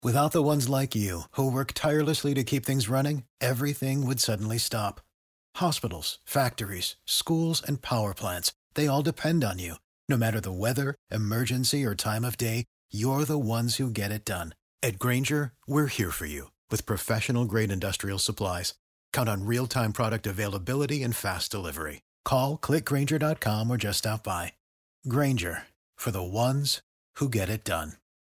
Without the ones like you, who work tirelessly to keep things running, everything would suddenly stop. Hospitals, factories, schools, and power plants, they all depend on you. No matter the weather, emergency, or time of day, you're the ones who get it done. At Grainger, we're here for you with professional-grade industrial supplies. Count on real-time product availability and fast delivery. Call, click Grainger.com, or just stop by. Grainger, for the ones who get it done.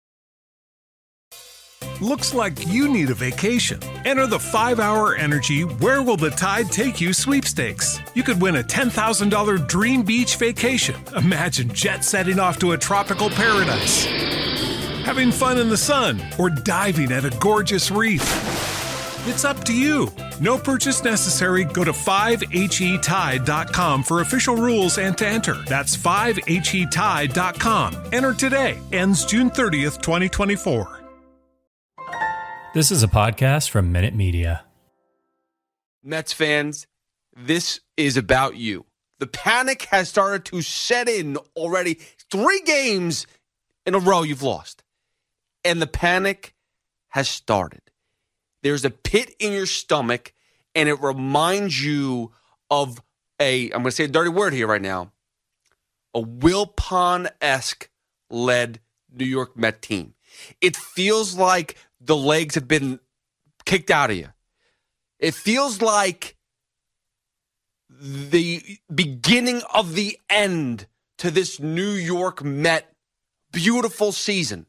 Looks like you need a vacation. Enter the 5-Hour Energy Where Will the Tide Take You sweepstakes. You could win a $10,000 dream beach vacation. Imagine jet setting off to a tropical paradise, having fun in the sun, or diving at a gorgeous reef. It's up to you. No purchase necessary. Go to 5HETide.com for official rules and to enter. That's 5HETide.com. Enter today. Ends June 30th, 2024. This is a podcast from Minute Media. Mets fans, this is about you. The panic has started to set in already. 3 games in a row you've lost. And the panic has started. There's a pit in your stomach, and it reminds you of I'm going to say a dirty word here right now, a Wilpon-esque led New York Met team. It feels like the legs have been kicked out of you. It feels like the beginning of the end to this New York Met beautiful season.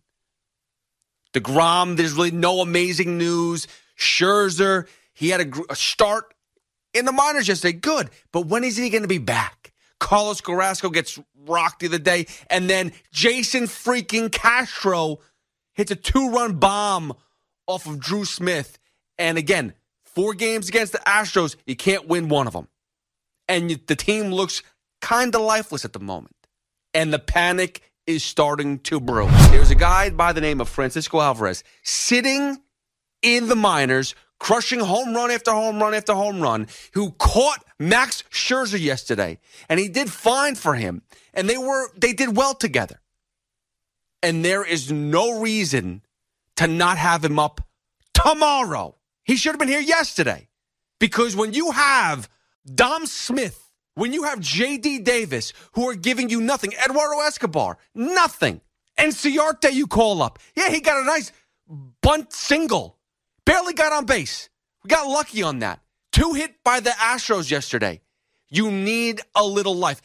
DeGrom, there's really no amazing news. Scherzer, he had a start in the minors yesterday. Good. But when is he going to be back? Carlos Carrasco gets rocked the other day. And then Jason freaking Castro hits a 2-run bomb off of Drew Smith. And again, 4 games against the Astros, you can't win one of them. And the team looks kind of lifeless at the moment. And the panic is starting to brew. There's a guy by the name of Francisco Alvarez sitting in the minors, crushing home run after home run after home run, who caught Max Scherzer yesterday. And he did fine for him. And they did well together. And there is no reason to not have him up tomorrow. He should have been here yesterday. Because when you have Dom Smith, when you have J.D. Davis, who are giving you nothing, Eduardo Escobar, nothing, and Ciarte you call up. Yeah, he got a nice bunt single. Barely got on base. We got lucky on that. 2 hit by the Astros yesterday. You need a little life.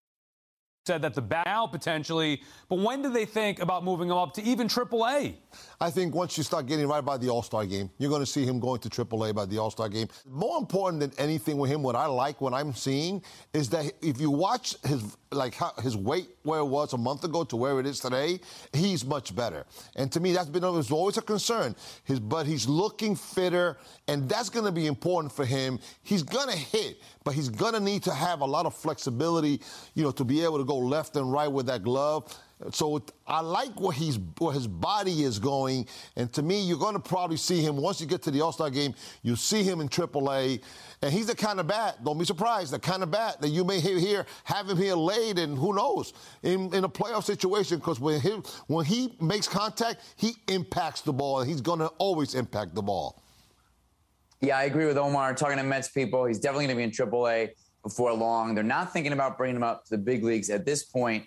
Said that the back now potentially, but when do they think about moving him up to even AAA? I think once you start getting right by the All-Star game, you're going to see him going to AAA by the All-Star game. More important than anything with him, what I like, what I'm seeing, is that if you watch his weight where it was a month ago to where it is today, he's much better. And to me, that's been always a concern. But he's looking fitter, and that's going to be important for him. He's going to hit, but he's going to need to have a lot of flexibility, to be able to go left and right with that glove. So I like where his body is going. And to me, you're going to probably see him, once you get to the All-Star game, you'll see him in AAA. And he's the kind of bat, don't be surprised, the kind of bat that you may have him here late, and who knows, in a playoff situation, because when he makes contact, he impacts the ball, and he's going to always impact the ball. Yeah, I agree with Omar. Talking to Mets people, he's definitely going to be in AAA before long. They're not thinking about bringing him up to the big leagues at this point.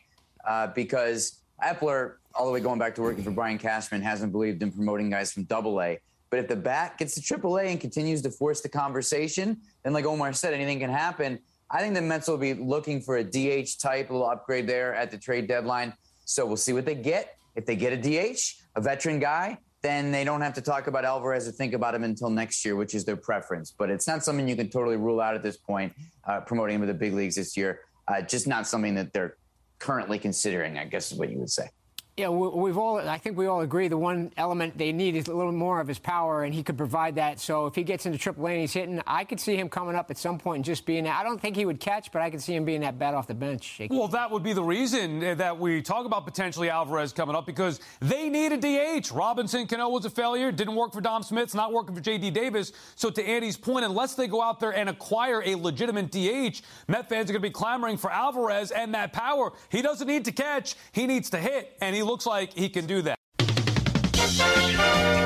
Because Epler, all the way going back to working for Brian Cashman, hasn't believed in promoting guys from AA. But if the bat gets to AAA and continues to force the conversation, then like Omar said, anything can happen. I think the Mets will be looking for a DH type, a little upgrade there at the trade deadline. So we'll see what they get. If they get a DH, a veteran guy, then they don't have to talk about Alvarez or think about him until next year, which is their preference. But it's not something you can totally rule out at this point, promoting him to the big leagues this year. Just not something that they're currently considering, I guess is what you would say. Yeah, I think we all agree the one element they need is a little more of his power, and he could provide that. So if he gets into AAA and he's hitting, I could see him coming up at some point and just being that. I don't think he would catch, but I could see him being that bat off the bench. Well, that would be the reason that we talk about potentially Alvarez coming up, because they need a DH. Robinson Cano was a failure. Didn't work for Dom Smith. It's not working for J.D. Davis. So to Andy's point, unless they go out there and acquire a legitimate DH, Met fans are going to be clamoring for Alvarez and that power. He doesn't need to catch. He needs to hit, and he looks like he can do that.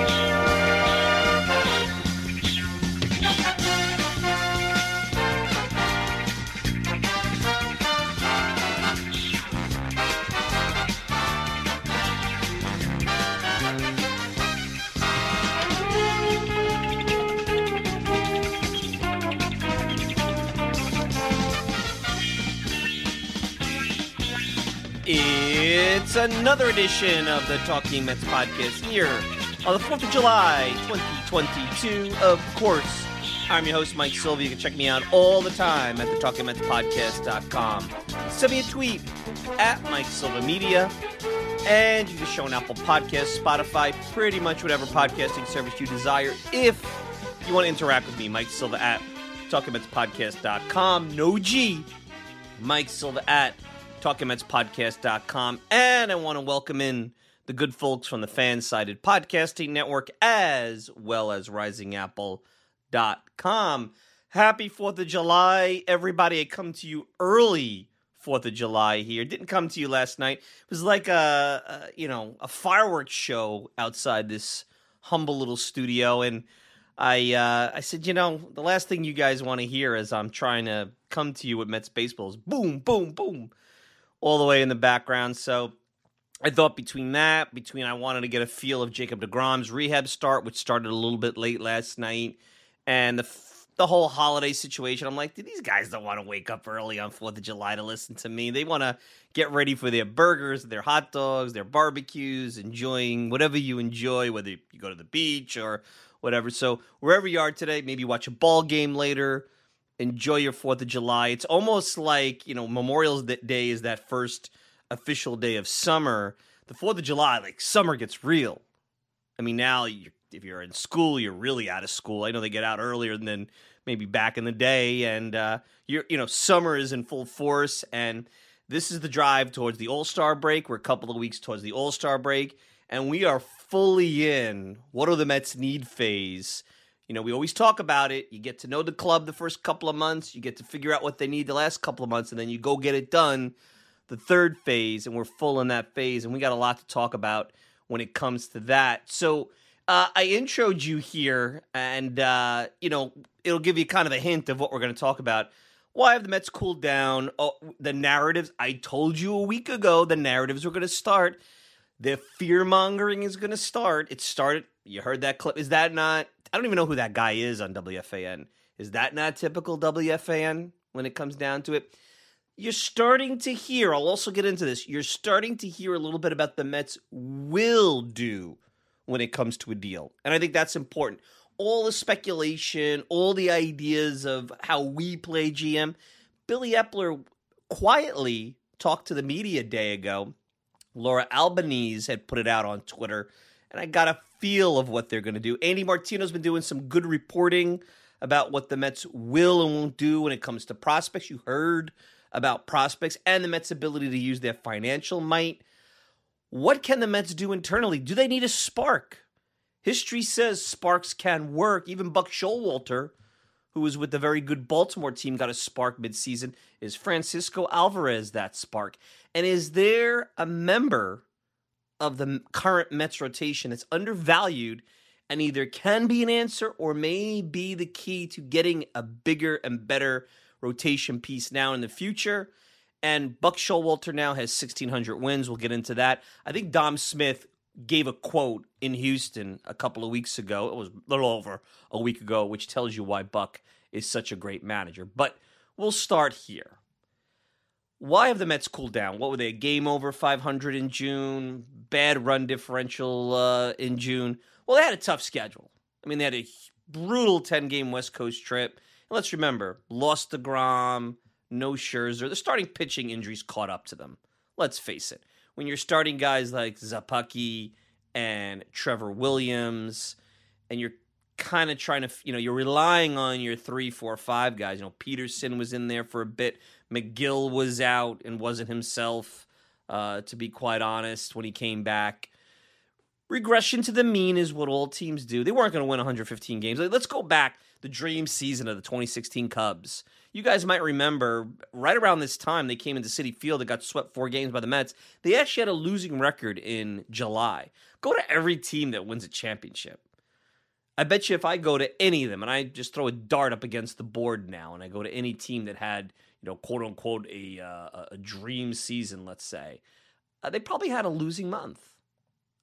It's another edition of the Talking Mets podcast here on the 4th of July, 2022. Of course, I'm your host, Mike Silva. You can check me out all the time at thetalkingmetspodcast.com. Send me a tweet at Mike Silva Media. And you can show an Apple Podcast, Spotify, pretty much whatever podcasting service you desire. If you want to interact with me, Mike Silva at talkingmetspodcast.com. No G. Mike Silva at talkingmetspodcast.com. And I want to welcome in the good folks from the Fan-Sided Podcasting Network as well as risingapple.com. Happy 4th of July, everybody. I come to you early 4th of July here. Didn't come to you last night. It was like a fireworks show outside this humble little studio. And I said, the last thing you guys want to hear as I'm trying to come to you with Mets baseball is boom, boom, boom, all the way in the background. So I thought between I wanted to get a feel of Jacob deGrom's rehab start, which started a little bit late last night, and the whole holiday situation. I'm like, these guys don't want to wake up early on 4th of July to listen to me. They want to get ready for their burgers, their hot dogs, their barbecues, enjoying whatever you enjoy, whether you go to the beach or whatever. So wherever you are today, maybe watch a ball game later. Enjoy your 4th of July. It's almost like, Memorial Day is that first official day of summer. The 4th of July, like, summer gets real. I mean, now if you're in school, you're really out of school. I know they get out earlier than maybe back in the day, and summer is in full force, and this is the drive towards the All-Star break. We're a couple of weeks towards the All-Star break, and we are fully in what do the Mets need phase. We always talk about it. You get to know the club the first couple of months. You get to figure out what they need the last couple of months, and then you go get it done the third phase, and we're full in that phase, and we got a lot to talk about when it comes to that. So I introed you here, and, it'll give you kind of a hint of what we're going to talk about. Why have the Mets cooled down? Oh, the narratives. I told you a week ago the narratives were going to start. The fear-mongering is going to start. It started. You heard that clip. Is that not? I don't even know who that guy is on WFAN. Is that not typical WFAN when it comes down to it? You're starting to hear, I'll also get into this, you're starting to hear a little bit about the Mets will do when it comes to a deal. And I think that's important. All the speculation, all the ideas of how we play GM. Billy Epler quietly talked to the media a day ago. Laura Albanese had put it out on Twitter, and I got a feel of what they're going to do. Andy Martino's been doing some good reporting about what the Mets will and won't do when it comes to prospects. You heard about prospects and the Mets' ability to use their financial might. What can the Mets do internally? Do they need a spark? History says sparks can work. Even Buck Showalter, who was with the very good Baltimore team, got a spark midseason. Is Francisco Alvarez that spark? And is there a member of the current Mets rotation that's undervalued and either can be an answer or may be the key to getting a bigger and better rotation piece now in the future? And Buck Showalter now has 1,600 wins. We'll get into that. I think Dom Smith gave a quote in Houston a couple of weeks ago. It was a little over a week ago, which tells you why Buck is such a great manager. But we'll start here. Why have the Mets cooled down? What were they, a game over 500 in June? Bad run differential in June? Well, they had a tough schedule. I mean, they had a brutal 10-game West Coast trip. And let's remember, lost deGrom, no Scherzer. The starting pitching injuries caught up to them. Let's face it. When you're starting guys like Zappucki and Trevor Williams, and you're kind of trying to, you're relying on your 3, 4, 5 guys. Peterson was in there for a bit. McGill was out and wasn't himself, to be quite honest, when he came back. Regression to the mean is what all teams do. They weren't going to win 115 games. Let's go back the dream season of the 2016 Cubs. You guys might remember right around this time they came into Citi Field and got swept 4 games by the Mets. They actually had a losing record in July. Go to every team that wins a championship. I bet you if I go to any of them, and I just throw a dart up against the board now, and I go to any team that had, quote unquote, a dream season, let's say, they probably had a losing month.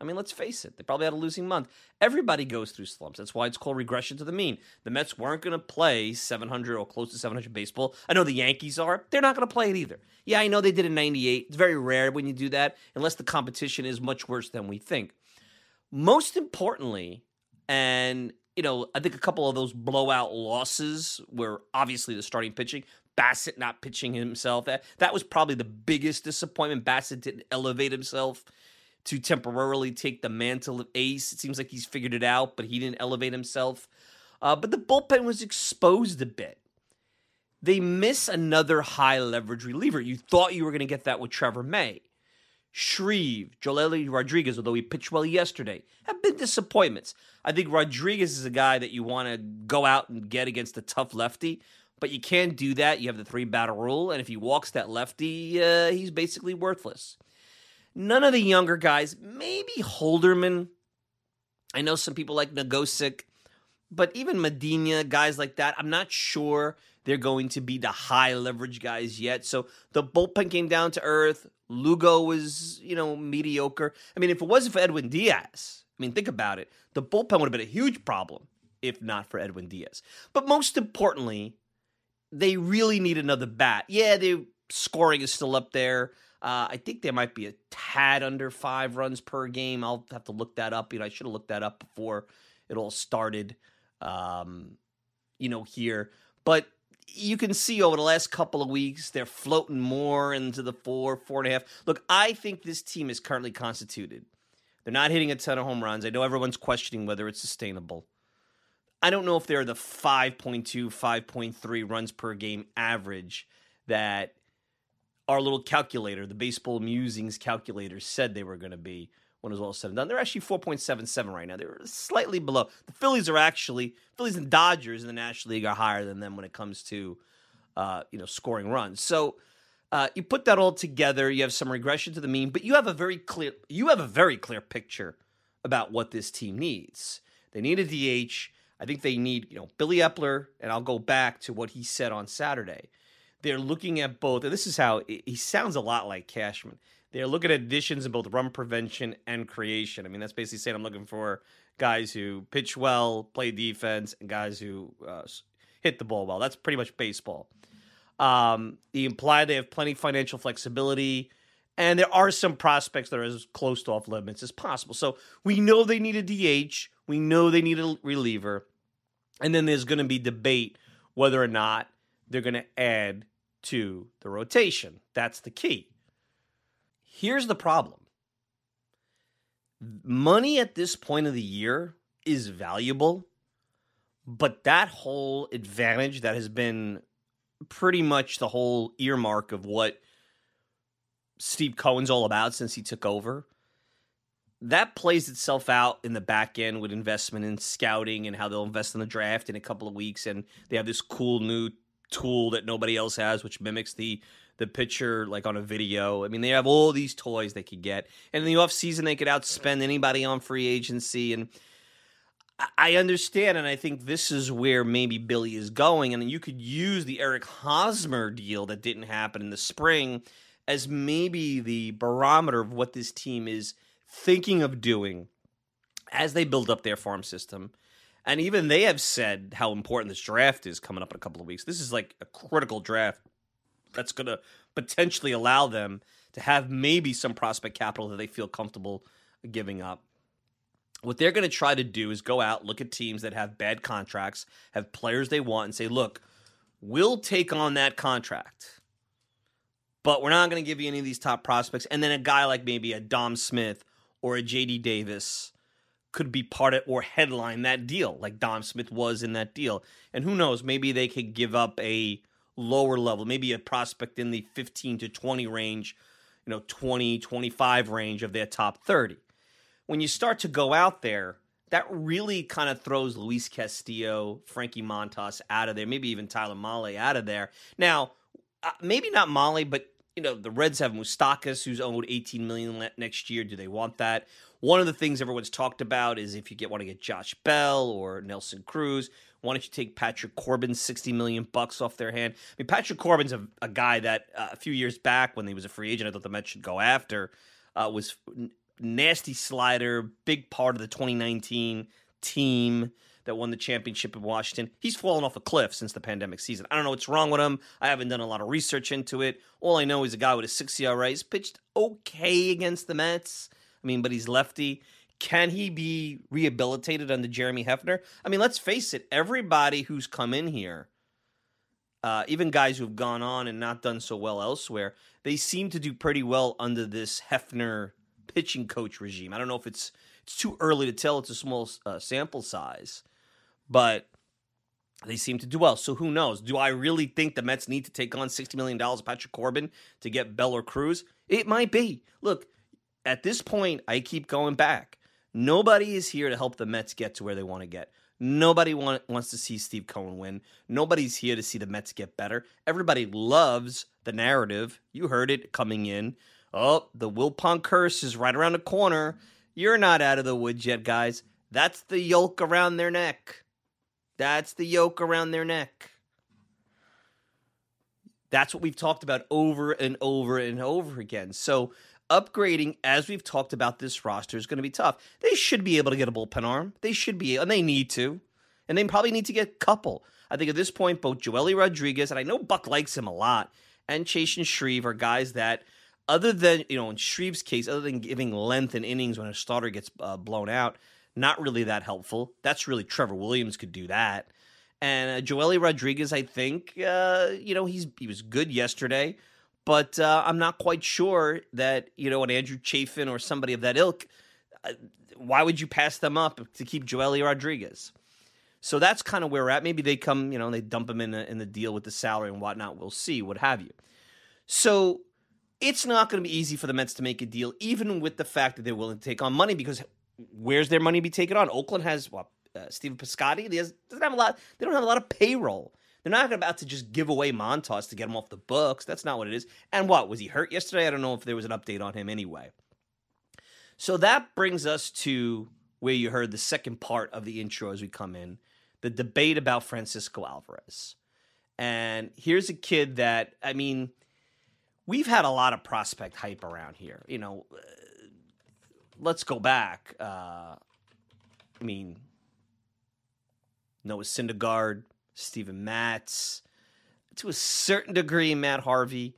I mean, let's face it. They probably had a losing month. Everybody goes through slumps. That's why it's called regression to the mean. The Mets weren't going to play 700 or close to 700 baseball. I know the Yankees are. They're not going to play it either. Yeah, I know they did in 98. It's very rare when you do that, unless the competition is much worse than we think. Most importantly, and, I think a couple of those blowout losses were obviously the starting pitching. Bassett not pitching himself. That was probably the biggest disappointment. Bassett didn't elevate himself to temporarily take the mantle of ace. It seems like he's figured it out, but he didn't elevate himself. But the bullpen was exposed a bit. They miss another high-leverage reliever. You thought you were going to get that with Trevor May. Shreve, Joely Rodriguez, although he pitched well yesterday, have been disappointments. I think Rodriguez is a guy that you want to go out and get against a tough lefty, but you can't do that. You have the 3-batter rule, and if he walks that lefty, he's basically worthless. None of the younger guys, maybe Holderman. I know some people like Nagosic, but even Medina, guys like that, I'm not sure they're going to be the high-leverage guys yet. So the bullpen came down to earth. Lugo was, mediocre. I mean, if it wasn't for Edwin Diaz, think about it. The bullpen would have been a huge problem if not for Edwin Diaz. But most importantly, they really need another bat. Yeah, the scoring is still up there. I think there might be a tad under 5 runs per game. I'll have to look that up. I should have looked that up before it all started, here. But you can see over the last couple of weeks, they're floating more into the 4.5. Look, I think this team is currently constituted. They're not hitting a ton of home runs. I know everyone's questioning whether it's sustainable. I don't know if they're the 5.2, 5.3 runs per game average that our little calculator, the Baseball Musings calculator, said they were going to be when it was all said and done. They're actually 4.77 right now. They're slightly below. The Phillies and Dodgers in the National League are higher than them when it comes to, scoring runs. So you put that all together, you have some regression to the mean, but you have a very clear picture about what this team needs. They need a DH. I think they need, Billy Epler, and I'll go back to what he said on Saturday. They're looking at both, and this is how he sounds a lot like Cashman. They're looking at additions in both run prevention and creation. That's basically saying I'm looking for guys who pitch well, play defense, and guys who hit the ball well. That's pretty much baseball. He implied they have plenty of financial flexibility, and there are some prospects that are as close to off limits as possible. So we know they need a DH. We know they need a reliever. And then there's going to be debate whether or not they're going to add to the rotation. That's the key. Here's the problem. Money at this point of the year is valuable, but that whole advantage that has been pretty much the whole earmark of what Steve Cohen's all about since he took over, that plays itself out in the back end with investment in scouting and how they'll invest in the draft in a couple of weeks. And they have this cool new tool that nobody else has, which mimics the pitcher like on a video. They have all these toys they could get. And in the offseason, they could outspend anybody on free agency. And I understand, and I think this is where maybe Billy is going. And you could use the Eric Hosmer deal that didn't happen in the spring as maybe the barometer of what this team is thinking of doing as they build up their farm system. And even they have said how important this draft is coming up in a couple of weeks. This is like a critical draft that's going to potentially allow them to have maybe some prospect capital that they feel comfortable giving up. What they're going to try to do is go out, look at teams that have bad contracts, have players they want, and say, look, we'll take on that contract, but we're not going to give you any of these top prospects. And then a guy like maybe a Dom Smith or a J.D. Davis could be part of or headline that deal like Dom Smith was in that deal. And who knows, maybe they could give up a lower level, maybe a prospect in the 15 to 20 range, 20, 25 range of their top 30. When you start to go out there, that really kind of throws Luis Castillo, Frankie Montas out of there, maybe even Tyler Mahle out of there. Now, maybe not Mahle, but the Reds have Moustakas, who's owed $18 million next year. Do they want that? One of the things everyone's talked about is if you want to get Josh Bell or Nelson Cruz, why don't you take Patrick Corbin's $60 million off their hand? Patrick Corbin's a guy that a few years back when he was a free agent, I thought the Mets should go after, was nasty slider, big part of the 2019 team that won the championship in Washington. He's fallen off a cliff since the pandemic season. I don't know what's wrong with him. I haven't done a lot of research into it. All I know is a guy with a 6 ERA. He's pitched okay against the Mets. I mean, but he's lefty. Can he be rehabilitated under Jeremy Hefner? I mean, let's face it. Everybody who's come in here, even guys who've gone on and not done so well elsewhere, they seem to do pretty well under this Hefner pitching coach regime. I don't know if it's too early to tell. It's a small sample size. But they seem to do well. So who knows? Do I really think the Mets need to take on $60 million of Patrick Corbin to get Bell or Cruz? It might be. Look, at this point, I keep going back. Nobody is here to help the Mets get to where they want to get. Nobody wants to see Steve Cohen win. Nobody's here to see the Mets get better. Everybody loves the narrative. You heard it coming in. Oh, the Wilpon curse is right around the corner. You're not out of the woods yet, guys. That's the yoke around their neck. That's the yoke around their neck. That's what we've talked about over and over and over again. So upgrading, as we've talked about this roster, is going to be tough. They should be able to get a bullpen arm. They should be, and they need to. And they probably need to get a couple. I think at this point, both Joely Rodriguez, and I know Buck likes him a lot, and Chasen Shreve are guys that, other than, in Shreve's case, other than giving length in innings when a starter gets blown out, not really that helpful. That's really Trevor Williams could do that. And Joely Rodriguez, I think, he was good yesterday, but I'm not quite sure that, an Andrew Chafin or somebody of that ilk, why would you pass them up to keep Joely Rodriguez? So that's kind of where we're at. Maybe they come, they dump him in the deal with the salary and whatnot. We'll see, what have you. So it's not going to be easy for the Mets to make a deal, even with the fact that they're willing to take on money, because where's their money be taken on? Oakland has Steven Piscotty. They don't have a lot of payroll. They're not about to just give away Montas to get him off the books. That's not what it is. And was he hurt yesterday? I don't know if there was an update on him anyway. So that brings us to where you heard the second part of the intro as we come in, the debate about Francisco Alvarez. And here's a kid that, we've had a lot of prospect hype around here. Let's go back. Noah Syndergaard, Steven Matz, to a certain degree, Matt Harvey,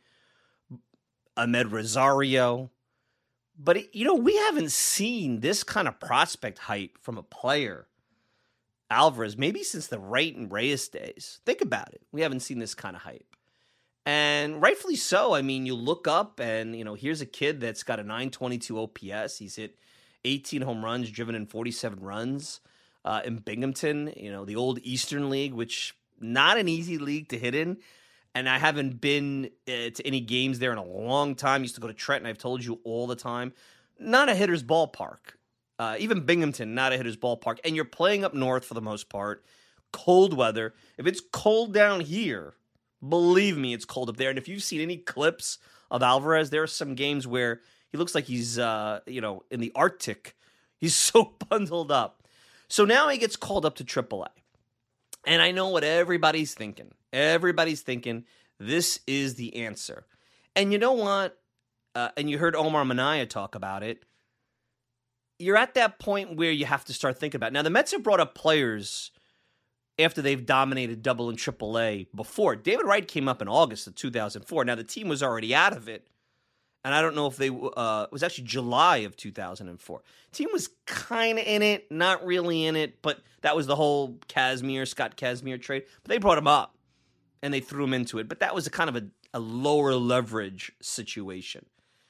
Ahmed Rosario. But, we haven't seen this kind of prospect hype from a player, Alvarez, maybe since the Wright and Reyes days. Think about it. We haven't seen this kind of hype. And rightfully so. You look up and, here's a kid that's got a 922 OPS. He's hit 18 home runs, driven in 47 runs in Binghamton, the old Eastern League, which not an easy league to hit in. And I haven't been to any games there in a long time. I used to go to Trenton. I've told you all the time. Not a hitter's ballpark. Even Binghamton, not a hitter's ballpark. And you're playing up north for the most part. Cold weather. If it's cold down here, believe me, it's cold up there. And if you've seen any clips of Alvarez, there are some games where he looks like he's, in the Arctic. He's so bundled up. So now he gets called up to AAA. And I know what everybody's thinking. Everybody's thinking this is the answer. And you know what? And you heard Omar Minaya talk about it. You're at that point where you have to start thinking about it. Now, the Mets have brought up players after they've dominated double and AAA before. David Wright came up in August of 2004. Now, the team was already out of it. And I don't know if it was actually July of 2004. Team was kind of in it, not really in it, but that was the whole Scott Kazmir trade. But they brought him up, and they threw him into it. But that was a kind of a lower leverage situation.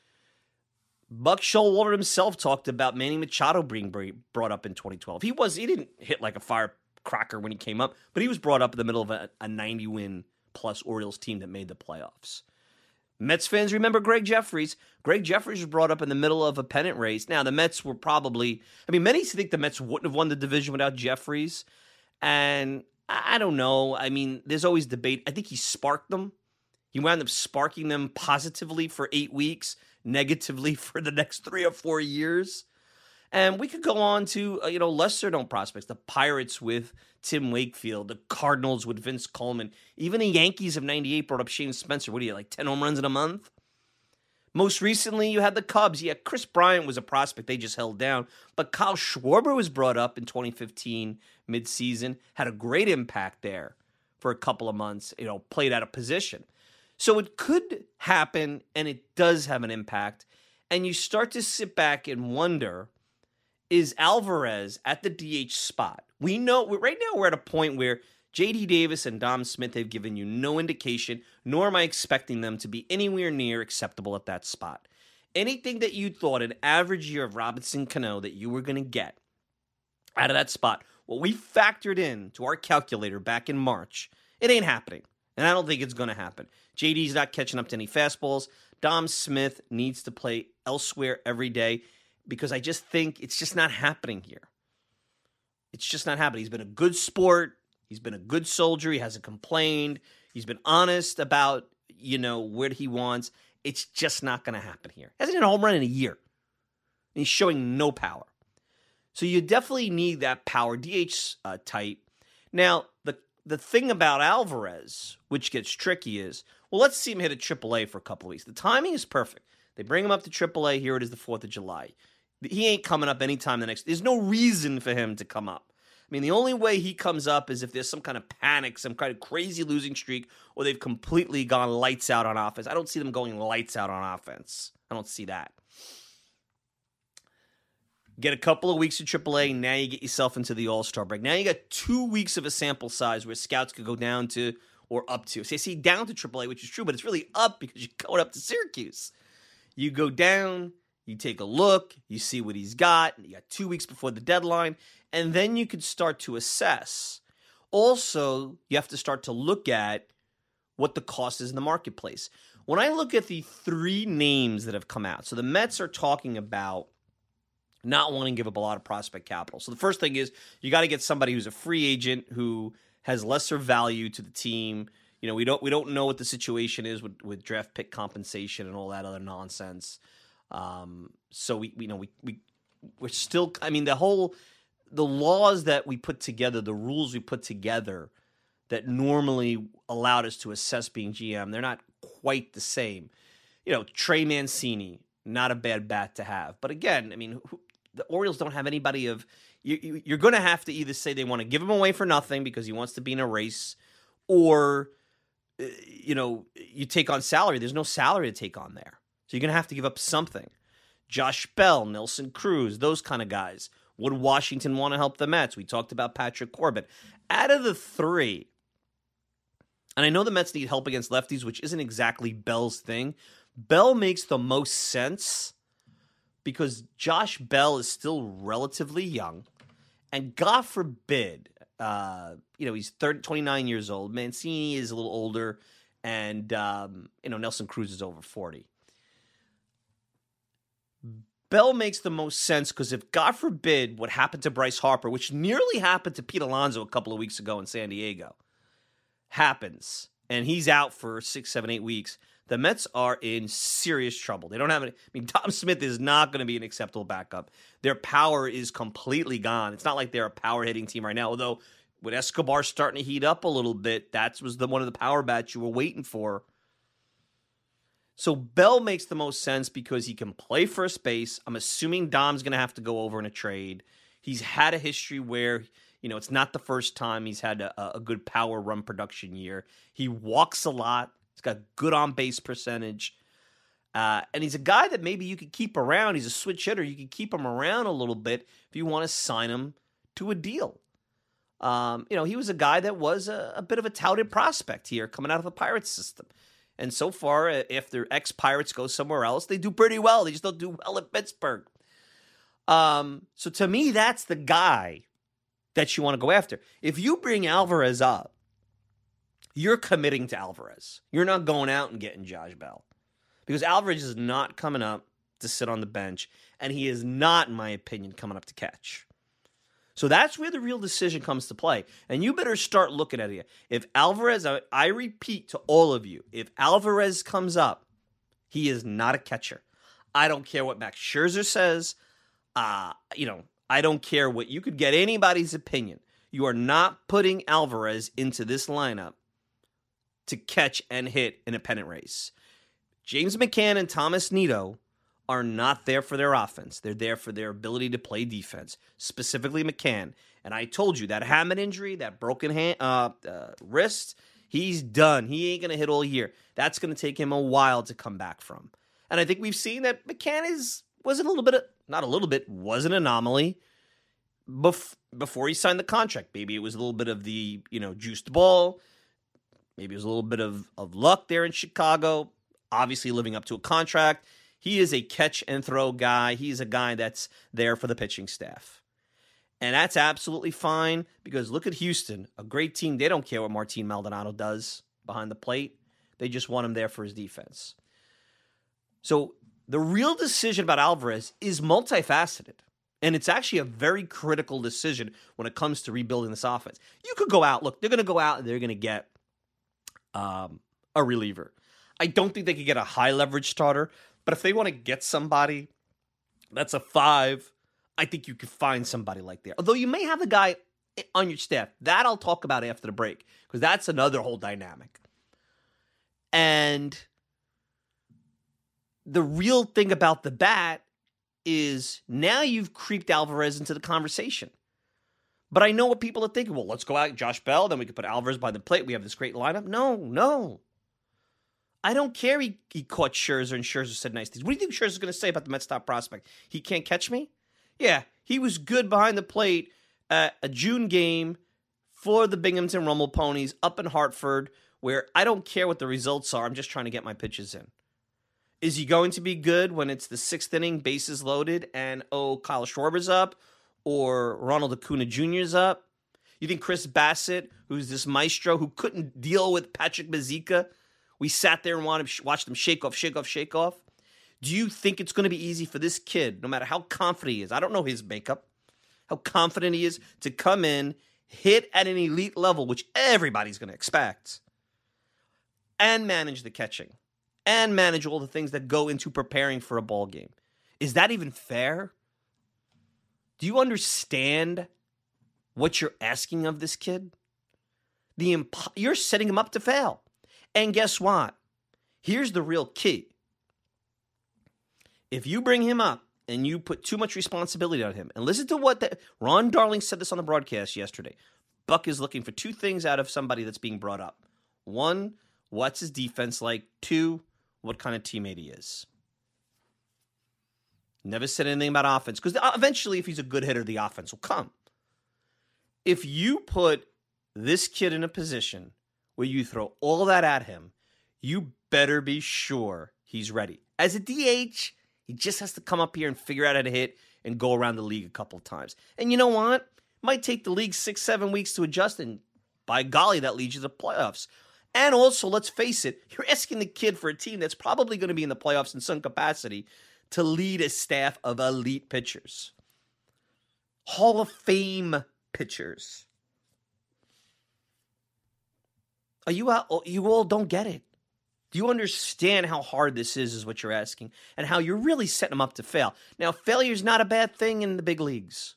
Buck Showalter himself talked about Manny Machado being brought up in 2012. He didn't hit like a firecracker when he came up, but he was brought up in the middle of a 90-win plus Orioles team that made the playoffs. Mets fans remember Greg Jeffries. Greg Jeffries was brought up in the middle of a pennant race. Now, the Mets were probably... many think the Mets wouldn't have won the division without Jeffries. And I don't know. There's always debate. I think he sparked them. He wound up sparking them positively for 8 weeks, negatively for the next 3 or 4 years. And we could go on to, lesser-known prospects. The Pirates with Tim Wakefield, the Cardinals with Vince Coleman. Even the Yankees of 98 brought up Shane Spencer. What do you, 10 home runs in a month? Most recently, you had the Cubs. Yeah, Chris Bryant was a prospect they just held down. But Kyle Schwarber was brought up in 2015 midseason, had a great impact there for a couple of months, played out of position. So it could happen, and it does have an impact. And you start to sit back and wonder, is Alvarez at the DH spot? We know right now we're at a point where J.D. Davis and Dom Smith have given you no indication, nor am I expecting them to be anywhere near acceptable at that spot. Anything that you thought an average year of Robinson Cano that you were going to get out of that spot, what we factored in to our calculator back in March, it ain't happening. And I don't think it's going to happen. JD's not catching up to any fastballs. Dom Smith needs to play elsewhere every day because I just think it's just not happening here. It's just not happening. He's been a good sport. He's been a good soldier. He hasn't complained. He's been honest about, what he wants. It's just not going to happen here. Hasn't hit a home run in a year. And he's showing no power. So you definitely need that power DH type. Now, the thing about Alvarez, which gets tricky, is, let's see him hit a AAA for a couple of weeks. The timing is perfect. They bring him up to AAA. Here it is, the 4th of July. He ain't coming up anytime there's no reason for him to come up. I mean, the only way he comes up is if there's some kind of panic, some kind of crazy losing streak, or they've completely gone lights out on offense. I don't see them going lights out on offense. I don't see that. Get a couple of weeks of AAA, now you get yourself into the All-Star break. Now you got 2 weeks of a sample size where scouts could go down to or up to. So you see down to AAA, which is true, but it's really up because you're going up to Syracuse. You go down, you take a look, you see what he's got. You got 2 weeks before the deadline, and then you could start to assess. Also, you have to start to look at what the cost is in the marketplace. When I look at the 3 names that have come out, so the Mets are talking about not wanting to give up a lot of prospect capital. So the first thing is you got to get somebody who's a free agent who has lesser value to the team. We don't know what the situation is with draft pick compensation and all that other nonsense. So we're still. I mean, the laws that we put together, the rules we put together that normally allowed us to assess being GM, they're not quite the same. Trey Mancini, not a bad bat to have, but again, I mean, the Orioles don't have anybody of. You're going to have to either say they want to give him away for nothing because he wants to be in a race, or you take on salary. There's no salary to take on there. So you're going to have to give up something. Josh Bell, Nelson Cruz, those kind of guys. Would Washington want to help the Mets? We talked about Patrick Corbin. Out of the 3, and I know the Mets need help against lefties, which isn't exactly Bell's thing. Bell makes the most sense because Josh Bell is still relatively young. And God forbid, he's 29 years old. Mancini is a little older. And, Nelson Cruz is over 40. Bell makes the most sense because if, God forbid, what happened to Bryce Harper, which nearly happened to Pete Alonso a couple of weeks ago in San Diego, happens, and he's out for 6, 7, 8 weeks, the Mets are in serious trouble. They don't have any. I mean, Dom Smith is not going to be an acceptable backup. Their power is completely gone. It's not like they're a power hitting team right now, although with Escobar starting to heat up a little bit, that was one of the power bats you were waiting for. So Bell makes the most sense because he can play first base. I'm assuming Dom's going to have to go over in a trade. He's had a history where, it's not the first time he's had a good power run production year. He walks a lot. He's got good on-base percentage. And he's a guy that maybe you could keep around. He's a switch hitter. You could keep him around a little bit if you want to sign him to a deal. He was a guy that was a bit of a touted prospect here coming out of the Pirates system. And so far, if their ex-Pirates go somewhere else, they do pretty well. They just don't do well at Pittsburgh. So to me, that's the guy that you want to go after. If you bring Alvarez up, you're committing to Alvarez. You're not going out and getting Josh Bell. Because Alvarez is not coming up to sit on the bench, and he is not, in my opinion, coming up to catch. So that's where the real decision comes to play. And you better start looking at it. If Alvarez, I repeat to all of you, if Alvarez comes up, he is not a catcher. I don't care what Max Scherzer says. I don't care what you could get anybody's opinion. You are not putting Alvarez into this lineup to catch and hit in a pennant race. James McCann and Thomas Nido are not there for their offense. They're there for their ability to play defense, specifically McCann. And I told you, that hamate injury, that broken wrist, he's done. He ain't going to hit all year. That's going to take him a while to come back from. And I think we've seen that McCann was an anomaly before he signed the contract. Maybe it was a little bit of the, juiced ball. Maybe it was a little bit of luck there in Chicago. Obviously living up to a contract. He is a catch and throw guy. He's a guy that's there for the pitching staff. And that's absolutely fine because look at Houston, a great team. They don't care what Martin Maldonado does behind the plate. They just want him there for his defense. So the real decision about Alvarez is multifaceted. And it's actually a very critical decision when it comes to rebuilding this offense. You could go out. Look, they're going to go out and they're going to get a reliever. I don't think they could get a high leverage starter. But if they want to get somebody that's a 5, I think you could find somebody like that. Although you may have a guy on your staff. That I'll talk about after the break because that's another whole dynamic. And the real thing about the bat is now you've creeped Alvarez into the conversation. But I know what people are thinking. Well, let's go out Josh Bell, then we can put Alvarez by the plate. We have this great lineup. No. I don't care he caught Scherzer and Scherzer said nice things. What do you think Scherzer's going to say about the Mets top prospect? He can't catch me? Yeah, he was good behind the plate at a June game for the Binghamton Rumble Ponies up in Hartford where I don't care what the results are. I'm just trying to get my pitches in. Is he going to be good when it's the 6th inning, bases loaded, and Kyle Schwarber's up or Ronald Acuna Jr.'s up? You think Chris Bassett, who's this maestro who couldn't deal with Patrick Mazeika, we sat there and watched him shake off. Do you think it's going to be easy for this kid, no matter how confident he is? I don't know his makeup, how confident he is to come in, hit at an elite level, which everybody's going to expect, and manage the catching, and manage all the things that go into preparing for a ball game. Is that even fair? Do you understand what you're asking of this kid? You're setting him up to fail. And guess what? Here's the real key. If you bring him up and you put too much responsibility on him, and listen to what Ron Darling said this on the broadcast yesterday. Buck is looking for 2 things out of somebody that's being brought up. 1, what's his defense like? 2, what kind of teammate he is. Never said anything about offense, because eventually if he's a good hitter, the offense will come. If you put this kid in a position where you throw all that at him, you better be sure he's ready. As a DH, he just has to come up here and figure out how to hit and go around the league a couple of times. And you know what? Might take the league 6-7 weeks to adjust, and by golly, that leads you to the playoffs. And also, let's face it, you're asking the kid for a team that's probably going to be in the playoffs in some capacity to lead a staff of elite pitchers. Hall of Fame pitchers. You all don't get it. Do you understand how hard this is what you're asking, and how you're really setting them up to fail? Now, failure's not a bad thing in the big leagues.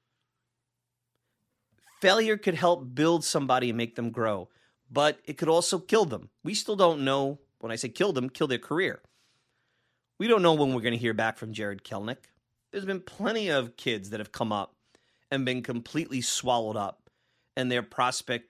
Failure could help build somebody and make them grow, but it could also kill them. We still don't know, when I say kill them, kill their career. We don't know when we're going to hear back from Jared Kelenic. There's been plenty of kids that have come up and been completely swallowed up, and their prospect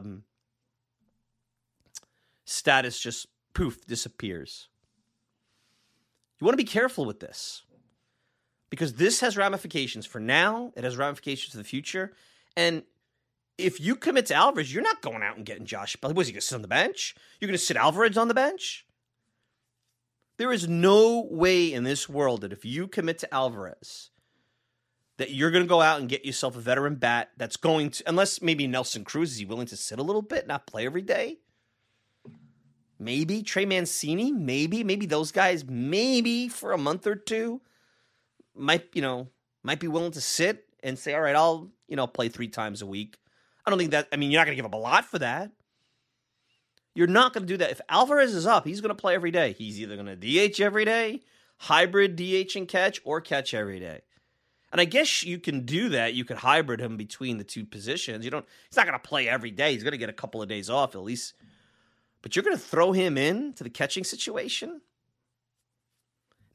status just, poof, disappears. You want to be careful with this, because this has ramifications for now. It has ramifications for the future. And if you commit to Alvarez, you're not going out and getting Josh Bell. Was he going to sit on the bench? You're going to sit Alvarez on the bench? There is no way in this world that if you commit to Alvarez, that you're going to go out and get yourself a veteran bat that's going to, unless maybe Nelson Cruz, is he willing to sit a little bit, not play every day? Maybe Trey Mancini, maybe those guys, maybe for a month or two, might be willing to sit and say, all right, I'll, play 3 times a week. I don't think that, you're not going to give up a lot for that. You're not going to do that. If Alvarez is up, he's going to play every day. He's either going to DH every day, hybrid DH and catch, or catch every day. And I guess you can do that. You could hybrid him between the 2 positions. He's not going to play every day. He's going to get a couple of days off at least. But you're going to throw him in to the catching situation?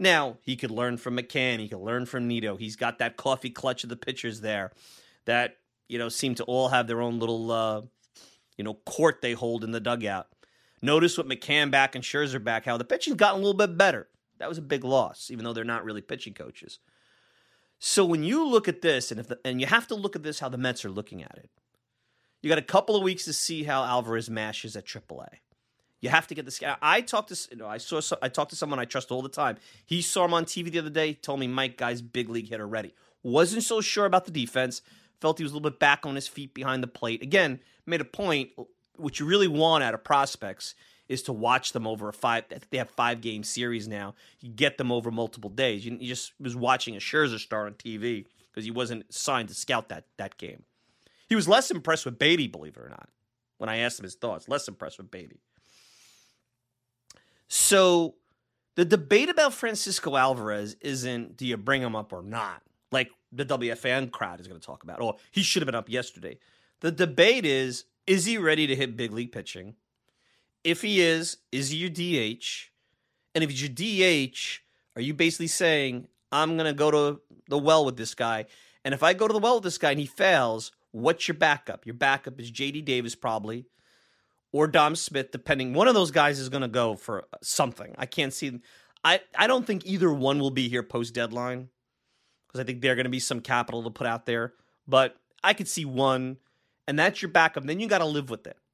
Now, he could learn from McCann. He could learn from Nido. He's got that coffee clutch of the pitchers there that, seem to all have their own little, court they hold in the dugout. Notice with McCann back and Scherzer back, how the pitching's gotten a little bit better. That was a big loss, even though they're not really pitching coaches. So when you look at this, and you have to look at this how the Mets are looking at it, you got a couple of weeks to see how Alvarez mashes at AAA. You have to get this guy. I talked to someone I trust all the time. He saw him on TV the other day. Told me, Mike, guy's big league hitter ready. Wasn't so sure about the defense. Felt he was a little bit back on his feet behind the plate. Again, made a point. What you really want out of prospects is to watch them over I think they have 5-game series now. You get them over multiple days. You just was watching a Scherzer start on TV because he wasn't assigned to scout that game. He was less impressed with Beatty, believe it or not. When I asked him his thoughts, less impressed with Beatty. So the debate about Francisco Alvarez isn't do you bring him up or not, like the WFAN crowd is going to talk about. Oh, he should have been up yesterday. The debate is he ready to hit big league pitching? If he is he your DH? And if he's your DH, are you basically saying, I'm going to go to the well with this guy? And if I go to the well with this guy and he fails, what's your backup? Your backup is J.D. Davis probably, or Dom Smith, depending. One of those guys is going to go for something. I can't see. I don't think either one will be here post-deadline because I think they're going to be some capital to put out there. But I could see one, and that's your backup. Then you got to live with it.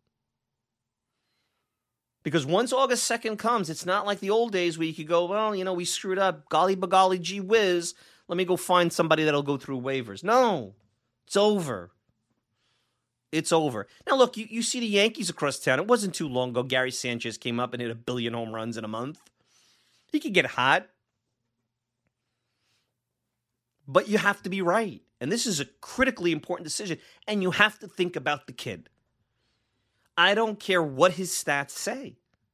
Because once August 2nd comes, it's not like the old days where you could go, well, we screwed up. Golly bagolly gee whiz. Let me go find somebody that'll go through waivers. No, it's over. It's over. Now, look, you see the Yankees across town. It wasn't too long ago. Gary Sanchez came up and hit 1 billion home runs in a month. He could get hot. But you have to be right. And this is a critically important decision. And you have to think about the kid. I don't care what his stats say.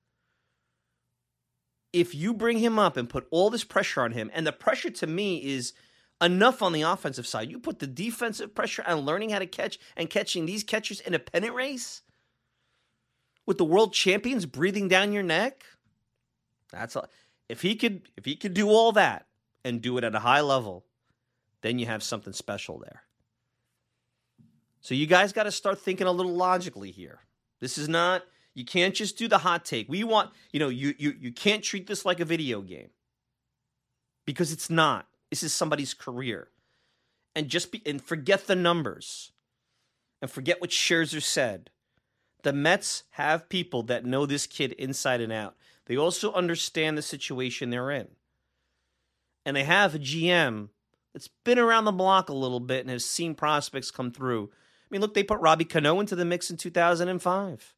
If you bring him up and put all this pressure on him, and the pressure to me is enough on the offensive side. You put the defensive pressure on learning how to catch and catching these catchers in a pennant race with the world champions breathing down your neck. That's all. If he could do all that and do it at a high level, then you have something special there. So you guys got to start thinking a little logically here. This is not, you can't just do the hot take. We want, you can't treat this like a video game because it's not. This is somebody's career. And forget the numbers. And forget what Scherzer said. The Mets have people that know this kid inside and out. They also understand the situation they're in. And they have a GM that's been around the block a little bit and has seen prospects come through. I mean, look, they put Robbie Cano into the mix in 2005.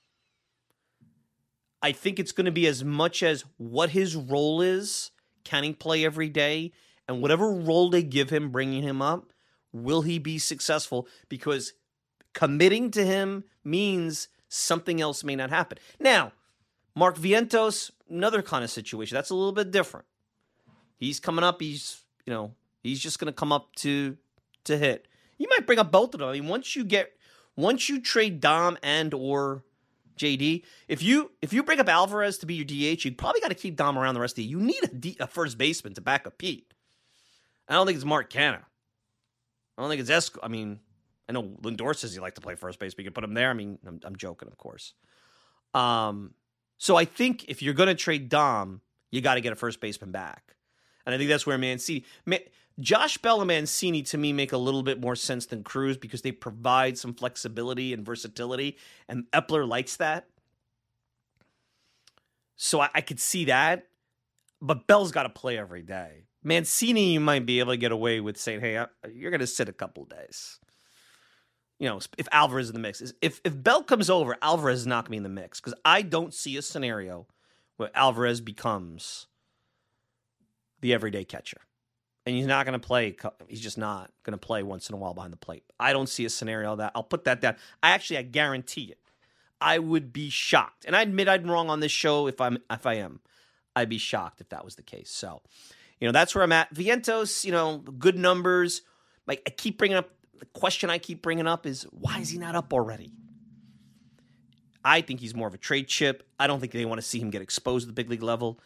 I think it's going to be as much as what his role is, can he play every day, and whatever role they give him, bringing him up, will he be successful? Because committing to him means something else may not happen. Now, Mark Vientos, another kind of situation. That's a little bit different. He's coming up. He's just going to come up to hit. You might bring up both of them. I mean, once you trade Dom and or JD, if you bring up Alvarez to be your DH, you probably got to keep Dom around the rest of the year. You need a first baseman to back up Pete. I don't think it's Mark Canha. I don't think it's Esco. I mean, I know Lindor says he likes to play first base, but you can put him there. I mean, I'm joking, of course. So I think if you're going to trade Dom, you got to get a first baseman back. And I think that's where Mancini... Josh Bell and Mancini, to me, make a little bit more sense than Cruz because they provide some flexibility and versatility, and Epler likes that. So I could see that, but Bell's got to play every day. Mancini, you might be able to get away with saying, hey, you're going to sit a couple of days. If Alvarez is in the mix. If Bell comes over, Alvarez is not going to be in the mix because I don't see a scenario where Alvarez becomes the everyday catcher. And he's not going to play. He's just not going to play once in a while behind the plate. I don't see a scenario that I'll put that down. I guarantee it. I would be shocked, and I admit I'm wrong on this show. If I am, I'd be shocked if that was the case. So, that's where I'm at. Vientos, good numbers. Like I keep bringing up the question. I keep bringing up is why is he not up already? I think he's more of a trade chip. I don't think they want to see him get exposed at the big league level.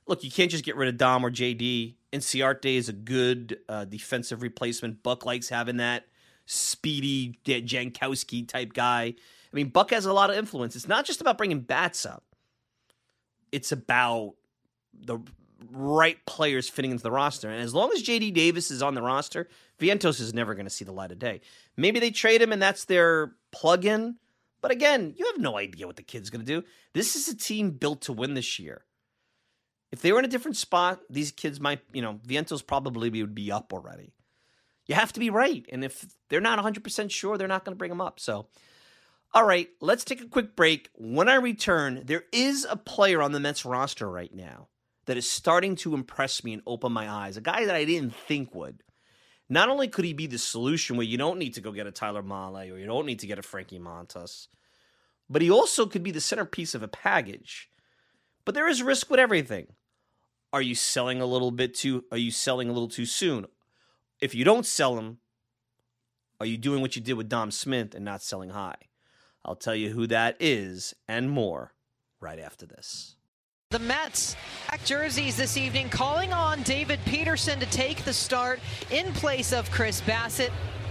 look, you can't just get rid of Dom or JD. Inciarte is a good defensive replacement. Buck likes having that speedy Jankowski type guy. I mean, Buck has a lot of influence. It's not just about bringing bats up. It's about the right players fitting into the roster. And as long as JD Davis is on the roster, Vientos is never going to see the light of day. Maybe they trade him and that's their plug-in. But again, you have no idea what the kid's going to do. This is a team built to win this year. If they were in a different spot, these kids might, Vientos probably would be up already. You have to be right. And if they're not 100% sure, they're not going to bring them up. So, all right, let's take a quick break. When I return, there is a player on the Mets roster right now that is starting to impress me and open my eyes. A guy that I didn't think would. Not only could he be the solution where you don't need to go get a Tyler Mahle or you don't need to get a Frankie Montas, but he also could be the centerpiece of a package. But there is risk with everything. Are you selling a little too soon? If you don't sell him, are you doing what you did with Dom Smith and not selling high? I'll tell you who that is and more right after this. The Mets back jerseys this evening, calling on David Peterson to take the start in place of Chris Bassett.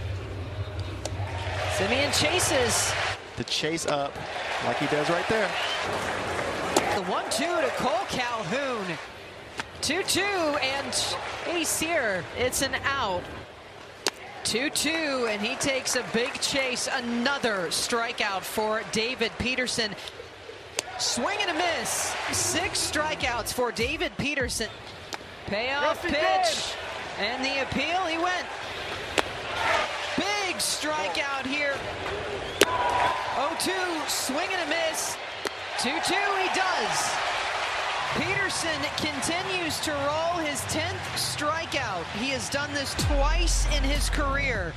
Simeon chases. The chase up like he does right there. The 1-2 to Cole Calhoun. 2-2 and Ace here. It's an out. 2-2 and he takes a big chase. Another strikeout for David Peterson. Swing and a miss. 6 strikeouts for David Peterson. Payoff pitch. And the appeal, he went. Big strikeout here. 0-2, swing and a miss. 2-2, he does. Peterson continues to roll his 10th strikeout. He has done this twice in his career.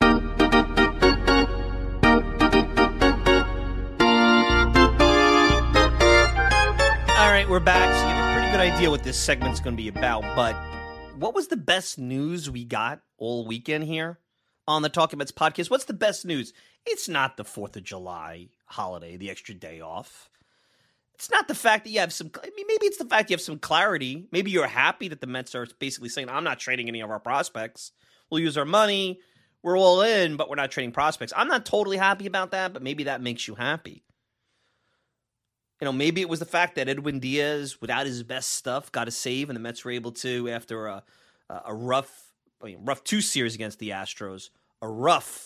All right, we're back. So you have a pretty good idea what this segment's going to be about. But what was the best news we got all weekend here on the Talking Mets podcast? What's the best news? It's not the 4th of July holiday, the extra day off. It's not the fact that you have maybe it's the fact you have some clarity. Maybe you're happy that the Mets are basically saying, I'm not trading any of our prospects. We'll use our money. We're all in, but we're not trading prospects. I'm not totally happy about that, but maybe that makes you happy. Maybe it was the fact that Edwin Diaz, without his best stuff, got a save, and the Mets were able to, after a rough 2 series against the Astros, a rough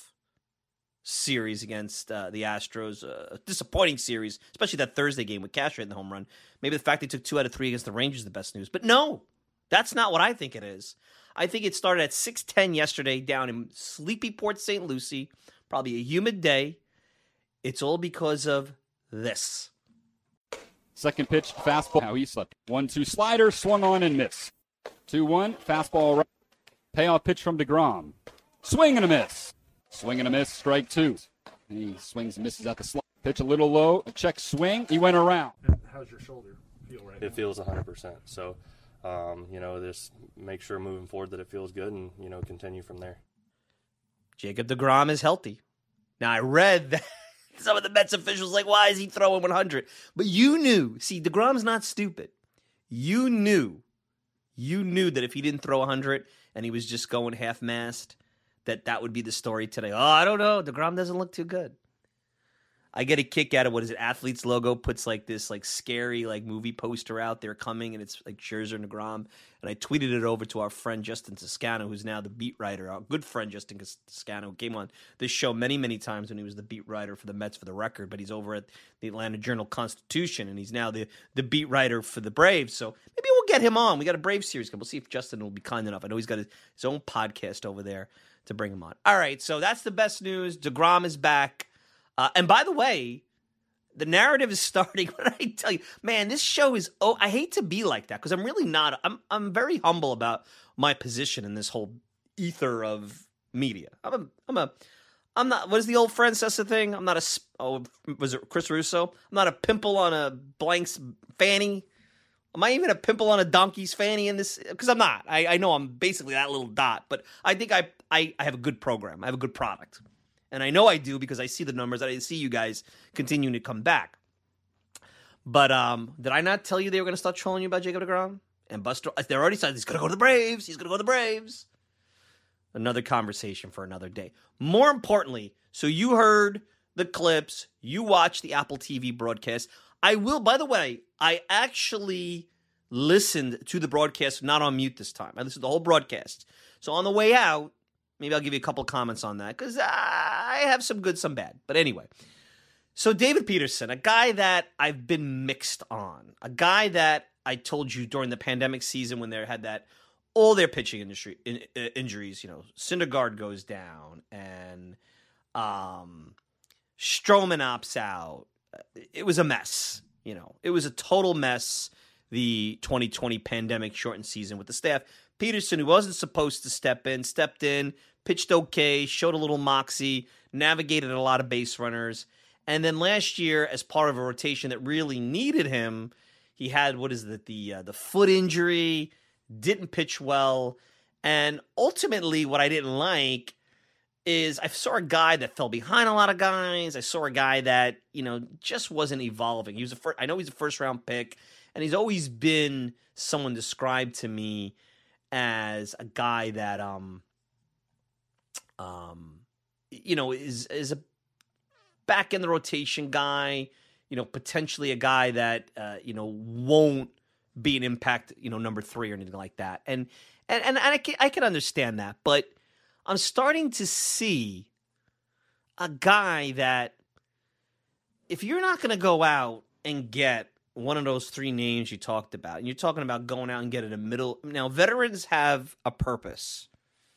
series against the Astros, a disappointing series, especially that Thursday game with Castro in the home run. Maybe the fact they took 2 out of 3 against the Rangers is the best news. But no, that's not what I think it is. I think it started at 6:10 yesterday down in sleepy Port St. Lucie, probably a humid day. It's all because of this. Second pitch, fastball. How he slept. 1-2 slider, swung on and missed. 2-1, fastball right. Payoff pitch from DeGrom. Swing and a miss. Swing and a miss, strike 2. And he swings and misses at the slot. Pitch a little low, a check swing. He went around. How's your shoulder feel right now? It feels 100%. So, just make sure moving forward that it feels good and, continue from there. Jacob DeGrom is healthy. Now, I read that some of the Mets officials why is he throwing 100? But you knew. See, DeGrom's not stupid. You knew that if he didn't throw 100 and he was just going half-mast, that would be the story today. Oh, I don't know. DeGrom doesn't look too good. I get a kick out of, Athletes logo puts this scary movie poster out there coming, and it's Scherzer and DeGrom. And I tweeted it over to our friend Justin Toscano, who's now the beat writer, our good friend Justin Toscano, who came on this show many, many times when he was the beat writer for the Mets for the Record, but he's over at the Atlanta Journal-Constitution, and he's now the beat writer for the Braves. So maybe we'll get him on. We got a Braves series coming. We'll see if Justin will be kind enough. I know he's got his own podcast over there to bring him on. All right, so that's the best news. DeGrom is back. And by the way, the narrative is starting when I tell you, man, this show is, I hate to be like that because I'm really not, I'm very humble about my position in this whole ether of media. I'm not, what is the old Francesa thing? I'm not was it Chris Russo? I'm not a pimple on a blank's fanny. Am I even a pimple on a donkey's fanny in this? Because I'm not. I know I'm basically that little dot, but I think I have a good program. I have a good product. And I know I do because I see the numbers. I see you guys continuing to come back. But did I not tell you they were going to start trolling you about Jacob deGrom? And Buster, they already said he's going to go to the Braves. He's going to go to the Braves. Another conversation for another day. More importantly, so you heard the clips. You watched the Apple TV broadcast. I will, by the way, I actually listened to the broadcast, not on mute this time. I listened to the whole broadcast. So on the way out, maybe I'll give you a couple comments on that because I have some good, some bad. But anyway, so David Peterson, a guy that I've been mixed on, a guy that I told you during the pandemic season when they had that, all their pitching injuries, Syndergaard goes down and Stroman opts out. It was a mess. It was a total mess, the 2020 pandemic shortened season with the staff. Peterson, who wasn't supposed to stepped in, pitched okay, showed a little moxie, navigated a lot of base runners. And then last year, as part of a rotation that really needed him, he had, the foot injury, didn't pitch well. And ultimately, what I didn't like is I saw a guy that fell behind a lot of guys. I saw a guy that, just wasn't evolving. I know he's a first-round pick, and he's always been someone described to me as a guy that, is a back in the rotation guy, potentially a guy that, won't be an impact, number 3 or anything like that. And I can understand that, but I'm starting to see a guy that if you're not going to go out and get one of those 3 names you talked about, and you're talking about going out and getting a middle. Now, veterans have a purpose.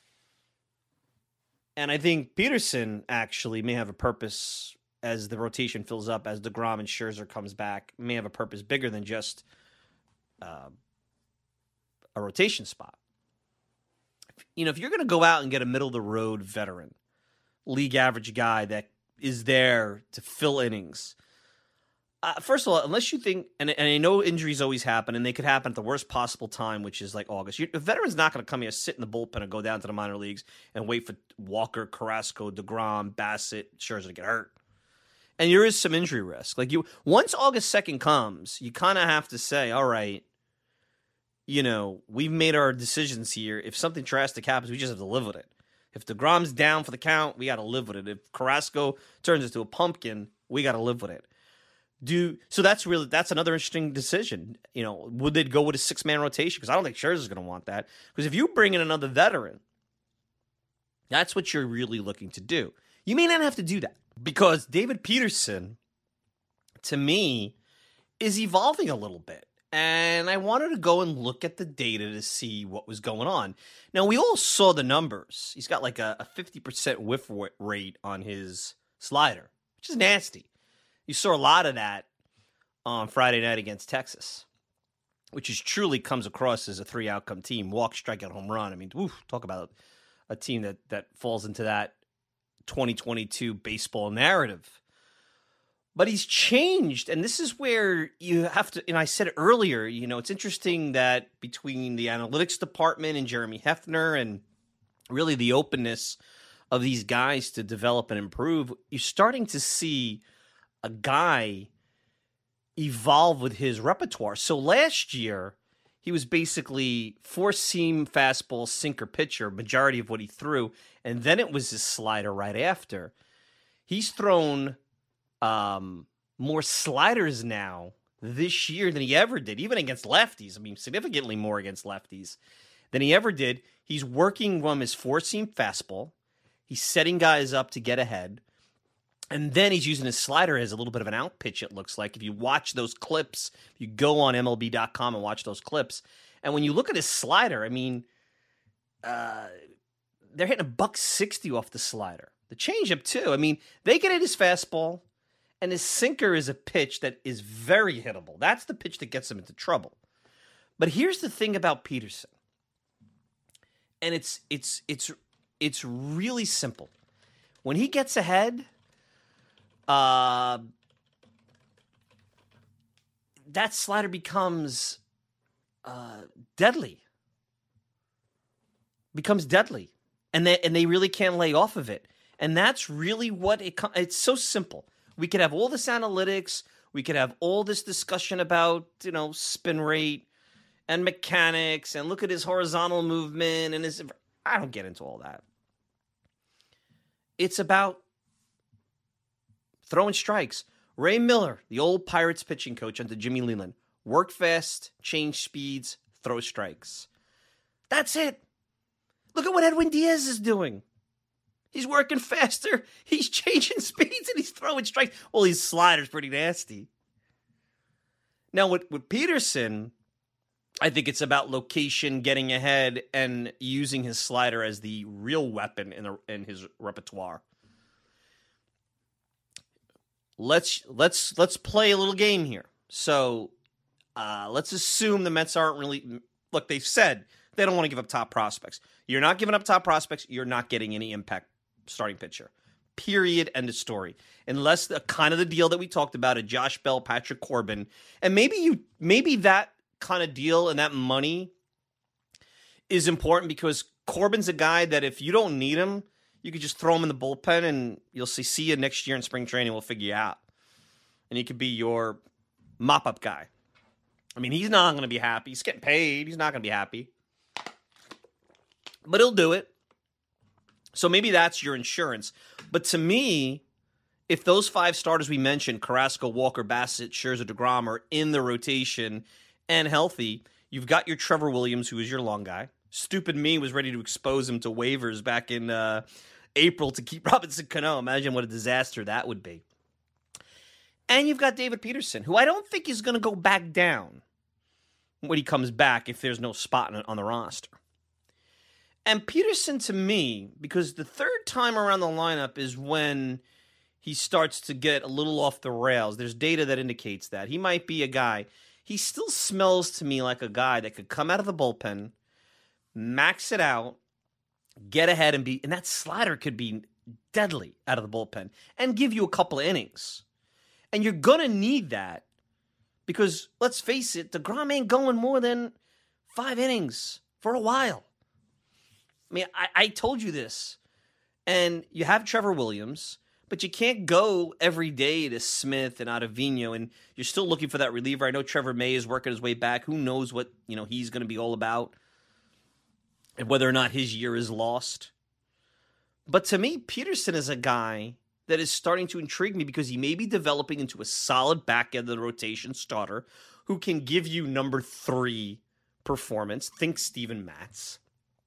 And I think Peterson actually may have a purpose as the rotation fills up, as DeGrom and Scherzer comes back, may have a purpose bigger than just a rotation spot. If you're going to go out and get a middle-of-the-road veteran, league average guy that is there to fill innings, first of all, unless you think, and I know injuries always happen, and they could happen at the worst possible time, which is like August. A veteran's not going to come here, sit in the bullpen, and go down to the minor leagues and wait for Walker, Carrasco, DeGrom, Bassett, Scherzer to get hurt. And there is some injury risk. Once August 2nd comes, you kind of have to say, all right, we've made our decisions here. If something drastic happens, we just have to live with it. If DeGrom's down for the count, we got to live with it. If Carrasco turns into a pumpkin, we got to live with it. So that's another interesting decision. Would they go with a 6-man rotation? Because I don't think Scherzer's going to want that. Because if you bring in another veteran, that's what you're really looking to do. You may not have to do that because David Peterson, to me, is evolving a little bit. And I wanted to go and look at the data to see what was going on. Now, we all saw the numbers. He's got like a 50% whiff rate on his slider, which is nasty. You saw a lot of that on Friday night against Texas, which is truly comes across as a 3-outcome team. Walk, strikeout, home run. I mean, talk about a team that falls into that 2022 baseball narrative. But he's changed, and this is where you have to, and I said it earlier, it's interesting that between the analytics department and Jeremy Hefner and really the openness of these guys to develop and improve, you're starting to see a guy evolve with his repertoire. So last year, he was basically 4-seam fastball, sinker pitcher, majority of what he threw, and then it was his slider right after. He's thrown more sliders now this year than he ever did, even against lefties. I mean, significantly more against lefties than he ever did. He's working from his 4-seam fastball. He's setting guys up to get ahead. And then he's using his slider as a little bit of an out pitch, it looks like. If you watch those clips, you go on MLB.com and watch those clips. And when you look at his slider, I mean, they're hitting $160 off the slider. The changeup, too. I mean, they get at his fastball. And his sinker is a pitch that is very hittable. That's the pitch that gets him into trouble. But here's the thing about Peterson. And it's really simple. When he gets ahead, that slider becomes deadly. Becomes deadly. And they really can't lay off of it. And that's really what it's so simple. We could have all this analytics. We could have all this discussion about, spin rate and mechanics and look at his horizontal movement and his... I don't get into all that. It's about throwing strikes. Ray Miller, the old Pirates pitching coach under Jimmy Leland, work fast, change speeds, throw strikes. That's it. Look at what Edwin Diaz is doing. He's working faster, he's changing speeds, and he's throwing strikes. Well, his slider's pretty nasty. Now, with Peterson, I think it's about location, getting ahead, and using his slider as the real weapon in his repertoire. Let's play a little game here. So let's assume the Mets aren't really... Look, they've said they don't want to give up top prospects. You're not giving up top prospects, you're not getting any impact starting pitcher. Period. End of story. Unless the kind of the deal that we talked about, a Josh Bell, Patrick Corbin, and maybe that kind of deal and that money is important because Corbin's a guy that if you don't need him, you could just throw him in the bullpen and you'll see you next year in spring training. We'll figure you out. And he could be your mop-up guy. I mean, he's not going to be happy. He's getting paid. He's not going to be happy. But he'll do it. So maybe that's your insurance. But to me, if those 5 starters we mentioned, Carrasco, Walker, Bassett, Scherzer, DeGrom, are in the rotation and healthy, you've got your Trevor Williams, who is your long guy. Stupid me was ready to expose him to waivers back in April to keep Robinson Cano. Imagine what a disaster that would be. And you've got David Peterson, who I don't think is going to go back down when he comes back if there's no spot on the roster. And Peterson, to me, because the third time around the lineup is when he starts to get a little off the rails. There's data that indicates that. He might be a guy. He still smells to me like a guy that could come out of the bullpen, max it out, get ahead, and that slider could be deadly out of the bullpen and give you a couple of innings. And you're going to need that because, let's face it, DeGrom ain't going more than 5 innings for a while. I mean, I told you this. And you have Trevor Williams, but you can't go every day to Smith and Ottavino, and you're still looking for that reliever. I know Trevor May is working his way back. Who knows what he's going to be all about and whether or not his year is lost. But to me, Peterson is a guy that is starting to intrigue me because he may be developing into a solid back end of the rotation starter who can give you number 3 performance. Think Steven Matz.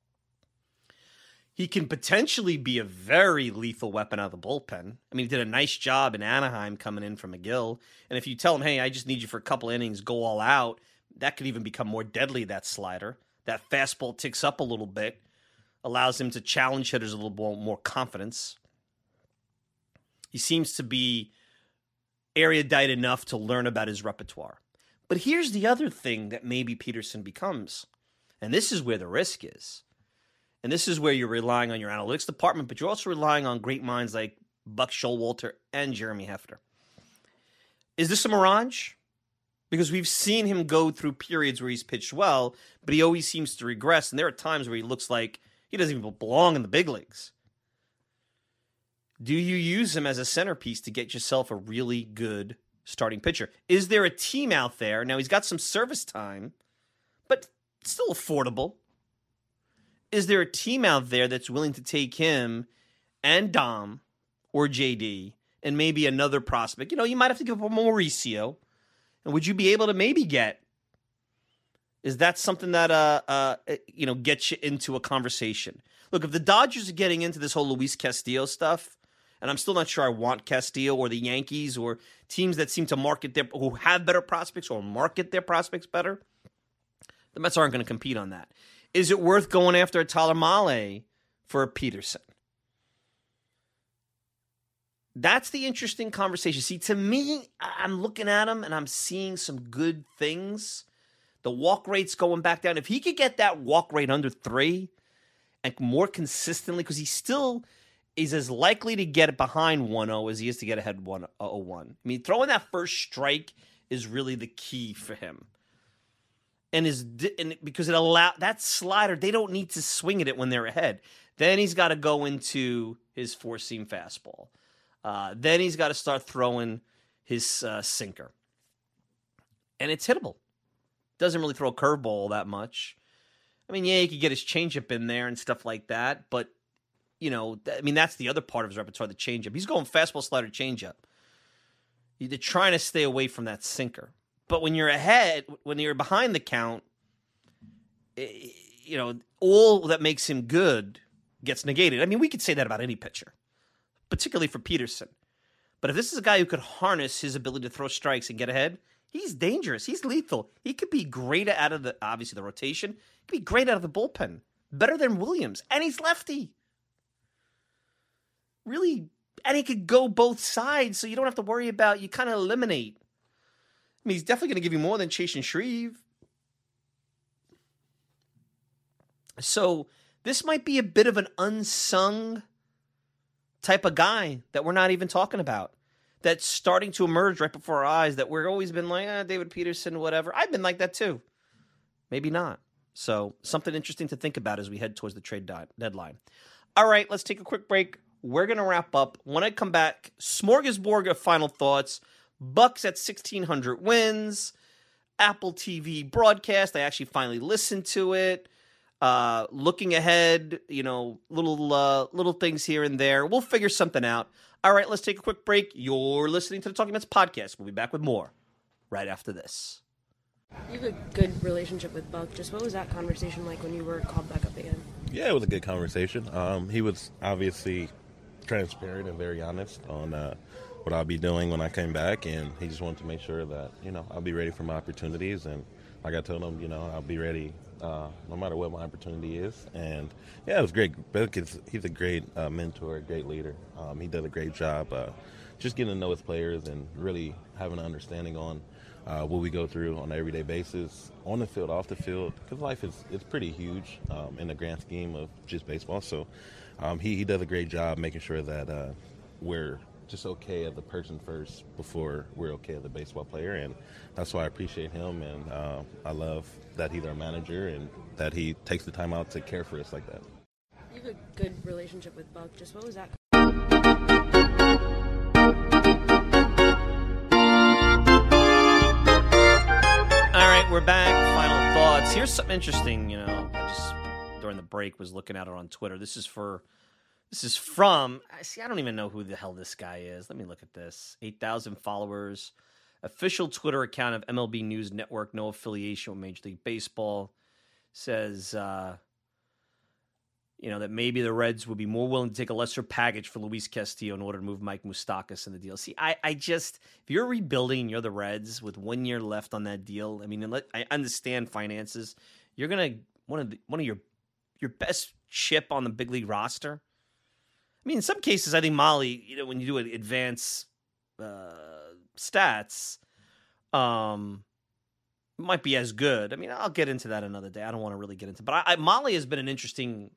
He can potentially be a very lethal weapon out of the bullpen. I mean, he did a nice job in Anaheim coming in from McGill. And if you tell him, hey, I just need you for a couple innings, go all out, that could even become more deadly, that slider. That fastball ticks up a little bit, allows him to challenge hitters a little more confidence. He seems to be erudite enough to learn about his repertoire. But here's the other thing that maybe Peterson becomes, and this is where the risk is. And this is where you're relying on your analytics department, but you're also relying on great minds like Buck Showalter and Jeremy Hefner. Is this a mirage? Because we've seen him go through periods where he's pitched well, but he always seems to regress. And there are times where he looks like he doesn't even belong in the big leagues. Do you use him as a centerpiece to get yourself a really good starting pitcher? Is there a team out there? Now, he's got some service time, but still affordable. Is there a team out there that's willing to take him and Dom or JD and maybe another prospect? You might have to give up a Mauricio. And would you be able to maybe get? Is that something that gets you into a conversation? Look, if the Dodgers are getting into this whole Luis Castillo stuff, and I'm still not sure I want Castillo or the Yankees or teams that seem to who have better prospects or market their prospects better, the Mets aren't going to compete on that. Is it worth going after a Tyler Mahle for a Peterson? That's the interesting conversation. See, to me, I'm looking at him and I'm seeing some good things. The walk rate's going back down. If he could get that walk rate under 3 and more consistently, because he's as likely to get it behind 1-0 as he is to get ahead 1-0-1. I mean, throwing that first strike is really the key for him. And because it allows that slider, they don't need to swing at it when they're ahead. Then he's got to go into his 4-seam fastball. Then he's got to start throwing his sinker. and it's hittable. Doesn't really throw a curveball that much. I mean, yeah, he could get his changeup in there and stuff like that, but, that's the other part of his repertoire, the changeup. He's going fastball, slider, changeup. They're trying to stay away from that sinker. But when you're behind the count, all that makes him good gets negated. I mean, we could say that about any pitcher, particularly for Peterson. But if this is a guy who could harness his ability to throw strikes and get ahead, he's dangerous. He's lethal. He could be great out of the rotation. He could be great out of the bullpen. Better than Williams. And he's lefty. Really, and he could go both sides, so you don't have to worry about, you kind of eliminate. I mean, he's definitely going to give you more than Chase and Shreve. So this might be a bit of an unsung type of guy that we're not even talking about, that's starting to emerge right before our eyes, that we've always been like, David Peterson, whatever. I've been like that too. Maybe not. So something interesting to think about as we head towards the trade deadline. All right, let's take a quick break. We're going to wrap up. When I come back, smorgasbord of final thoughts. Bucks at 1,600 wins. Apple TV broadcast. I actually finally listened to it. Looking ahead, little things here and there. We'll figure something out. All right, let's take a quick break. You're listening to the Talking Mets podcast. We'll be back with more right after this. You have a good relationship with Buck. Just what was that conversation like when you were called back up again? Yeah, it was a good conversation. He was obviously transparent and very honest on what I'll be doing when I came back, and he just wanted to make sure that, I'll be ready for my opportunities. And like I told him, I'll be ready no matter what my opportunity is. And, yeah, it was great. He's a great mentor, a great leader. He does a great job just getting to know his players and really having an understanding on what we go through on an everyday basis, on the field, off the field, because life is pretty huge in the grand scheme of just baseball. So he does a great job making sure that we're just okay as a person first before we're okay as a baseball player, and that's why I appreciate him, and I love that he's our manager and that he takes the time out to care for us like that. You have a good relationship with Buck. Just what was that? All right, we're back. Final thoughts. Here's something interesting. I just during the break was looking at it on Twitter. This is from. I don't even know who the hell this guy is. Let me look at this. 8,000 followers. Official Twitter account of MLB News Network. No affiliation with Major League Baseball. Says, that maybe the Reds would be more willing to take a lesser package for Luis Castillo in order to move Mike Moustakas in the deal. See, I just, if you're rebuilding and you're the Reds with 1 year left on that deal, I mean, I understand finances. You're going to, one of your best chip on the big league roster. I mean, in some cases, I think Molly, when you do advanced stats, might be as good. I mean, I'll get into that another day. I don't want to really get into it. But Molly has been an interesting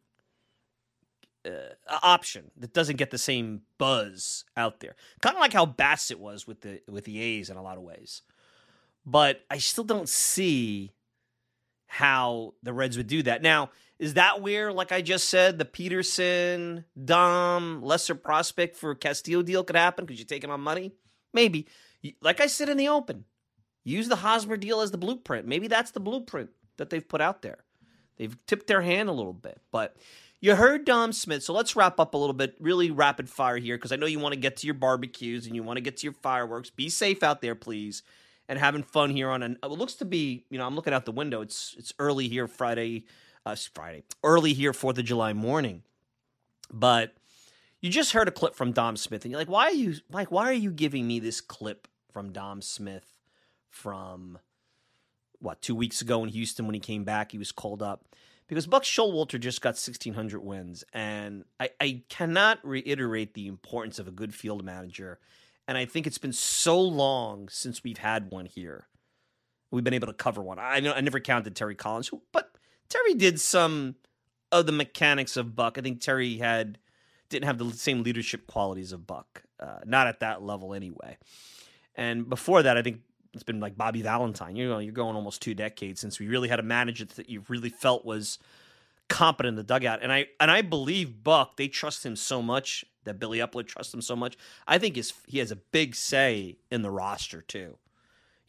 option that doesn't get the same buzz out there. Kind of like how Bassett was with the A's in a lot of ways. But I still don't see how the Reds would do that. Now, is that where, like I just said, the Peterson, Dom, lesser prospect for Castillo deal could happen because you're taking on money? Maybe. Like I said in the open, use the Hosmer deal as the blueprint. Maybe that's the blueprint that they've put out there. They've tipped their hand a little bit. But you heard Dom Smith, so let's wrap up a little bit, really rapid fire here, because I know you want to get to your barbecues and you want to get to your fireworks. Be safe out there, please, and having fun here on it looks to be, I'm looking out the window. It's early here early here 4th of July morning. But you just heard a clip from Dom Smith, and you're like, why are you giving me this clip from Dom Smith from, 2 weeks ago in Houston when he came back? He was called up. Because Buck Showalter just got 1,600 wins, and I cannot reiterate the importance of a good field manager, and I think it's been so long since we've had one here. We've been able to cover one. I never counted Terry Collins, but Terry did some of the mechanics of Buck. I think Terry didn't have the same leadership qualities of Buck, not at that level anyway. And before that, I think it's been like Bobby Valentine. You're going almost 2 decades since we really had a manager that you really felt was competent in the dugout. And I believe Buck, they trust him so much, that Billy Epler trusts him so much. I think he has a big say in the roster too.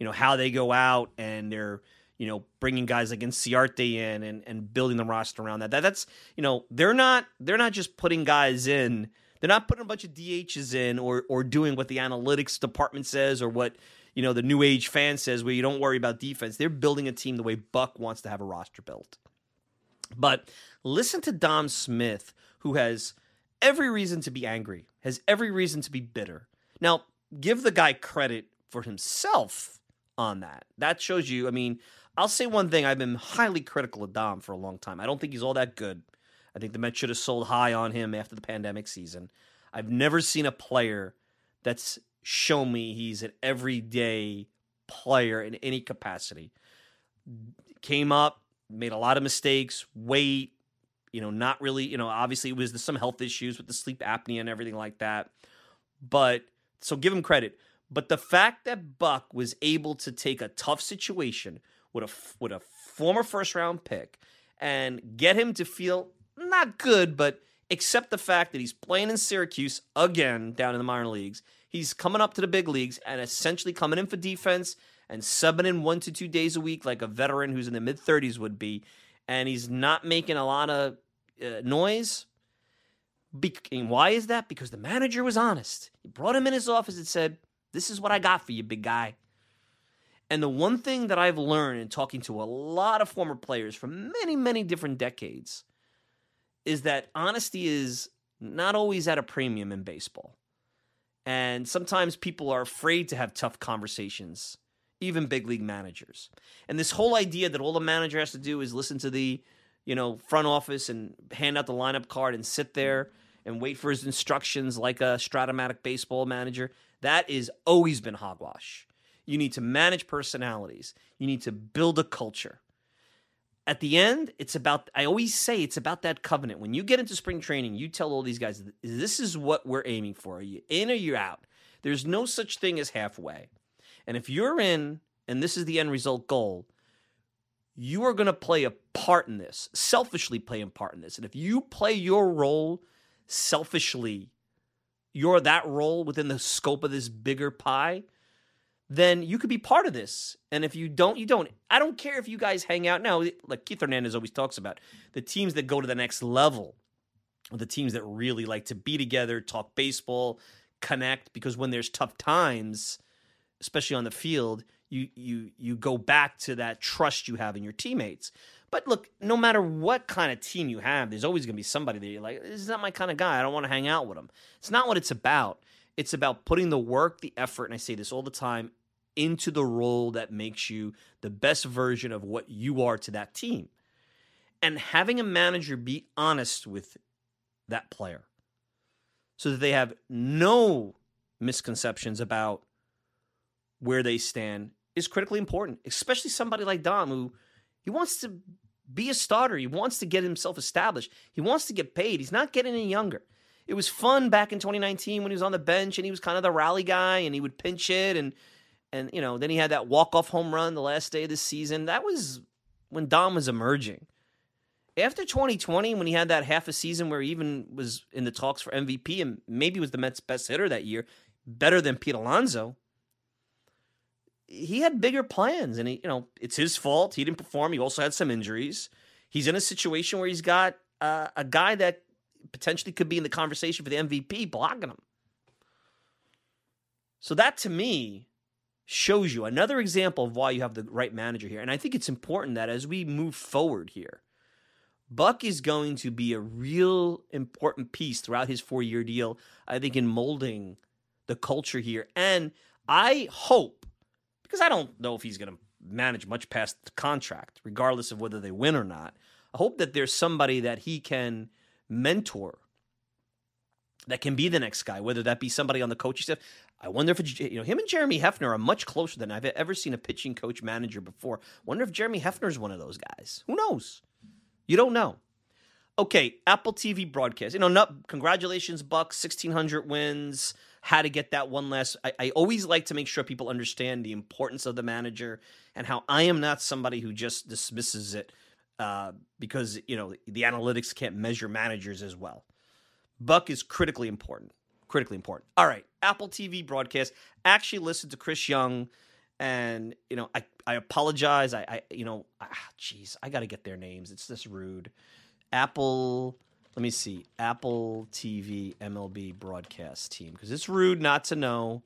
how they go out and they're, bringing guys like Inciarte in and building the roster around that. That's, they're not just putting guys in. They're not putting a bunch of DHs in or doing what the analytics department says or what, the new age fan says where you don't worry about defense. They're building a team the way Buck wants to have a roster built. But listen to Dom Smith, who has every reason to be angry, has every reason to be bitter. Now, give the guy credit for himself on that. That shows you, I'll say one thing. I've been highly critical of Dom for a long time. I don't think he's all that good. I think the Mets should have sold high on him after the pandemic season. I've never seen a player that's shown me he's an everyday player in any capacity. Came up, made a lot of mistakes, weight, not really, obviously it was some health issues with the sleep apnea and everything like that. But, so give him credit. But the fact that Buck was able to take a tough situation with a former first-round pick and get him to feel not good, but accept the fact that he's playing in Syracuse again down in the minor leagues. He's coming up to the big leagues and essentially coming in for defense and subbing in 1 to 2 days a week like a veteran who's in the mid-30s would be, and he's not making a lot of noise. And why is that? Because the manager was honest. He brought him in his office and said, "This is what I got for you, big guy." And the one thing that I've learned in talking to a lot of former players from many, many different decades is that honesty is not always at a premium in baseball. And sometimes people are afraid to have tough conversations, even big league managers. And this whole idea that all the manager has to do is listen to the, front office and hand out the lineup card and sit there and wait for his instructions like a Stratomatic baseball manager, that has always been hogwash. You need to manage personalities. You need to build a culture. At the end, I always say it's about that covenant. When you get into spring training, you tell all these guys, this is what we're aiming for. Are you in or you're out? There's no such thing as halfway. And if you're in, and this is the end result goal, you are going to play a part in this, selfishly play a part in this. And if you play your role selfishly, you're that role within the scope of this bigger pie, then you could be part of this. And if you don't, you don't. I don't care if you guys hang out now. Like Keith Hernandez always talks about, the teams that go to the next level are the teams that really like to be together, talk baseball, connect, because when there's tough times, especially on the field, you go back to that trust you have in your teammates. But look, no matter what kind of team you have, there's always going to be somebody that you're like, this is not my kind of guy. I don't want to hang out with him. It's not what it's about. It's about putting the work, the effort, and I say this all the time, into the role that makes you the best version of what you are to that team. And having a manager be honest with that player so that they have no misconceptions about where they stand is critically important, especially somebody like Dom, who he wants to be a starter. He wants to get himself established. He wants to get paid. He's not getting any younger. It was fun back in 2019 when he was on the bench and he was kind of the rally guy and he would pinch hit and then he had that walk-off home run the last day of the season. That was when Dom was emerging. After 2020, when he had that half a season where he even was in the talks for MVP and maybe was the Mets' best hitter that year, better than Pete Alonso, he had bigger plans, and it's his fault. He didn't perform. He also had some injuries. He's in a situation where he's got a guy that potentially could be in the conversation for the MVP blocking him. So that, to me, shows you another example of why you have the right manager here. And I think it's important that as we move forward here, Buck is going to be a real important piece throughout his 4-year deal, I think, in molding the culture here. And I hope, because I don't know if he's going to manage much past the contract, regardless of whether they win or not, I hope that there's somebody that he can mentor that can be the next guy, whether that be somebody on the coaching staff. I wonder if him and Jeremy Hefner are much closer than I've ever seen a pitching coach manager before. Wonder if Jeremy Hefner is one of those guys. Who knows? You don't know. Okay, Apple TV broadcast. Congratulations, Buck, 1,600 wins. How to get that one last. I always like to make sure people understand the importance of the manager and how I am not somebody who just dismisses it because, the analytics can't measure managers as well. Buck is critically important. Critically important. All right, Apple TV broadcast. Actually listened to Chris Young And, I apologize. I got to get their names. It's just rude. Apple TV MLB broadcast team. Because it's rude not to know.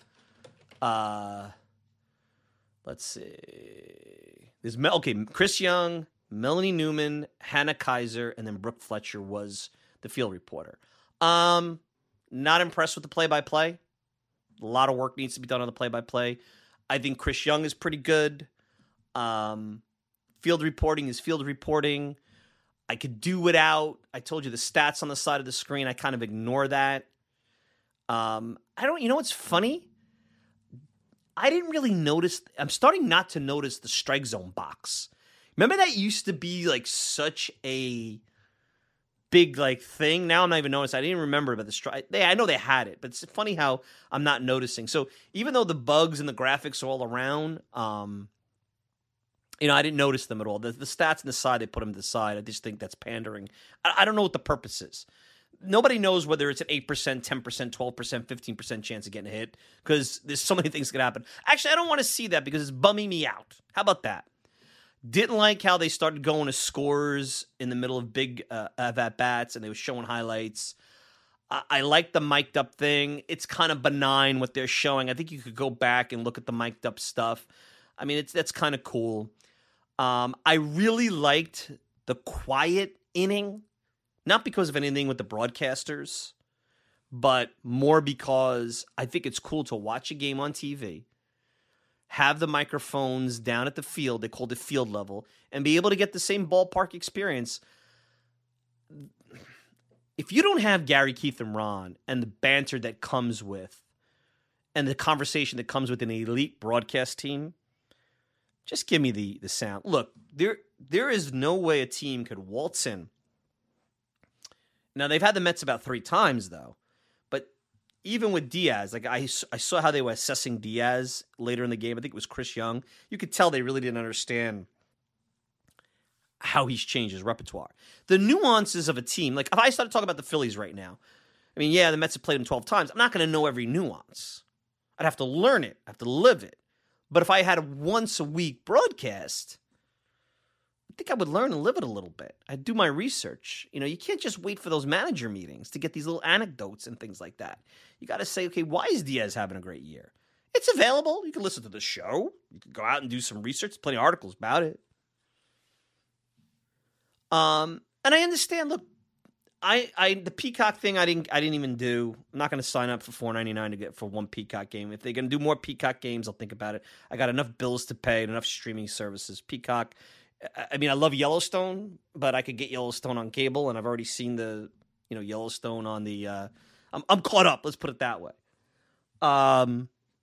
Let's see. There's Chris Young, Melanie Newman, Hannah Kaiser, and then Brooke Fletcher was the field reporter. Not impressed with the play-by-play. A lot of work needs to be done on the play-by-play. I think Chris Young is pretty good. Field reporting is field reporting. I could do without. I told you the stats on the side of the screen. I kind of ignore that. You know what's funny? I didn't really notice. I'm starting not to notice the strike zone box. Remember that used to be like such a big like thing. Now I'm not even noticing. I didn't remember about the strike. I know they had it, but it's funny how I'm not noticing. So even though the bugs and the graphics are all around, I didn't notice them at all. The stats on the side, they put them to the side. I just think that's pandering. I don't know what the purpose is. Nobody knows whether it's an 8%, 10%, 12%, 15% chance of getting hit because there's so many things that could happen. Actually, I don't want to see that because it's bumming me out. How about that? Didn't like how they started going to scores in the middle of big at-bats and they were showing highlights. I like the mic'd up thing. It's kind of benign what they're showing. I think you could go back and look at the mic'd up stuff. I mean, that's kind of cool. I really liked the quiet inning. Not because of anything with the broadcasters, but more because I think it's cool to watch a game on TV, have the microphones down at the field, they called it field level, and be able to get the same ballpark experience. If you don't have Gary, Keith, and Ron and the banter that comes with, and the conversation that comes with an elite broadcast team, just give me the sound. Look, there is no way a team could waltz in. Now, they've had the Mets about 3 times, though. But even with Diaz, like I saw how they were assessing Diaz later in the game. I think it was Chris Young. You could tell they really didn't understand how he's changed his repertoire. The nuances of a team, like if I started talking about the Phillies right now, I mean, yeah, the Mets have played them 12 times. I'm not going to know every nuance. I'd have to learn it. I have to live it. But if I had a once-a-week broadcast, I think I would learn and live it a little bit. I'd do my research. You can't just wait for those manager meetings to get these little anecdotes and things like that. You got to say, okay, why is Diaz having a great year? It's available. You can listen to the show. You can go out and do some research. There's plenty of articles about it. And I understand. Look, the Peacock thing I didn't even do. I'm not going to sign up for $4.99 to get for one Peacock game. If they're going to do more Peacock games, I'll think about it. I got enough bills to pay and enough streaming services. Peacock. I mean, I love Yellowstone, but I could get Yellowstone on cable, and I've already seen the, Yellowstone on the. I'm caught up. Let's put it that way. I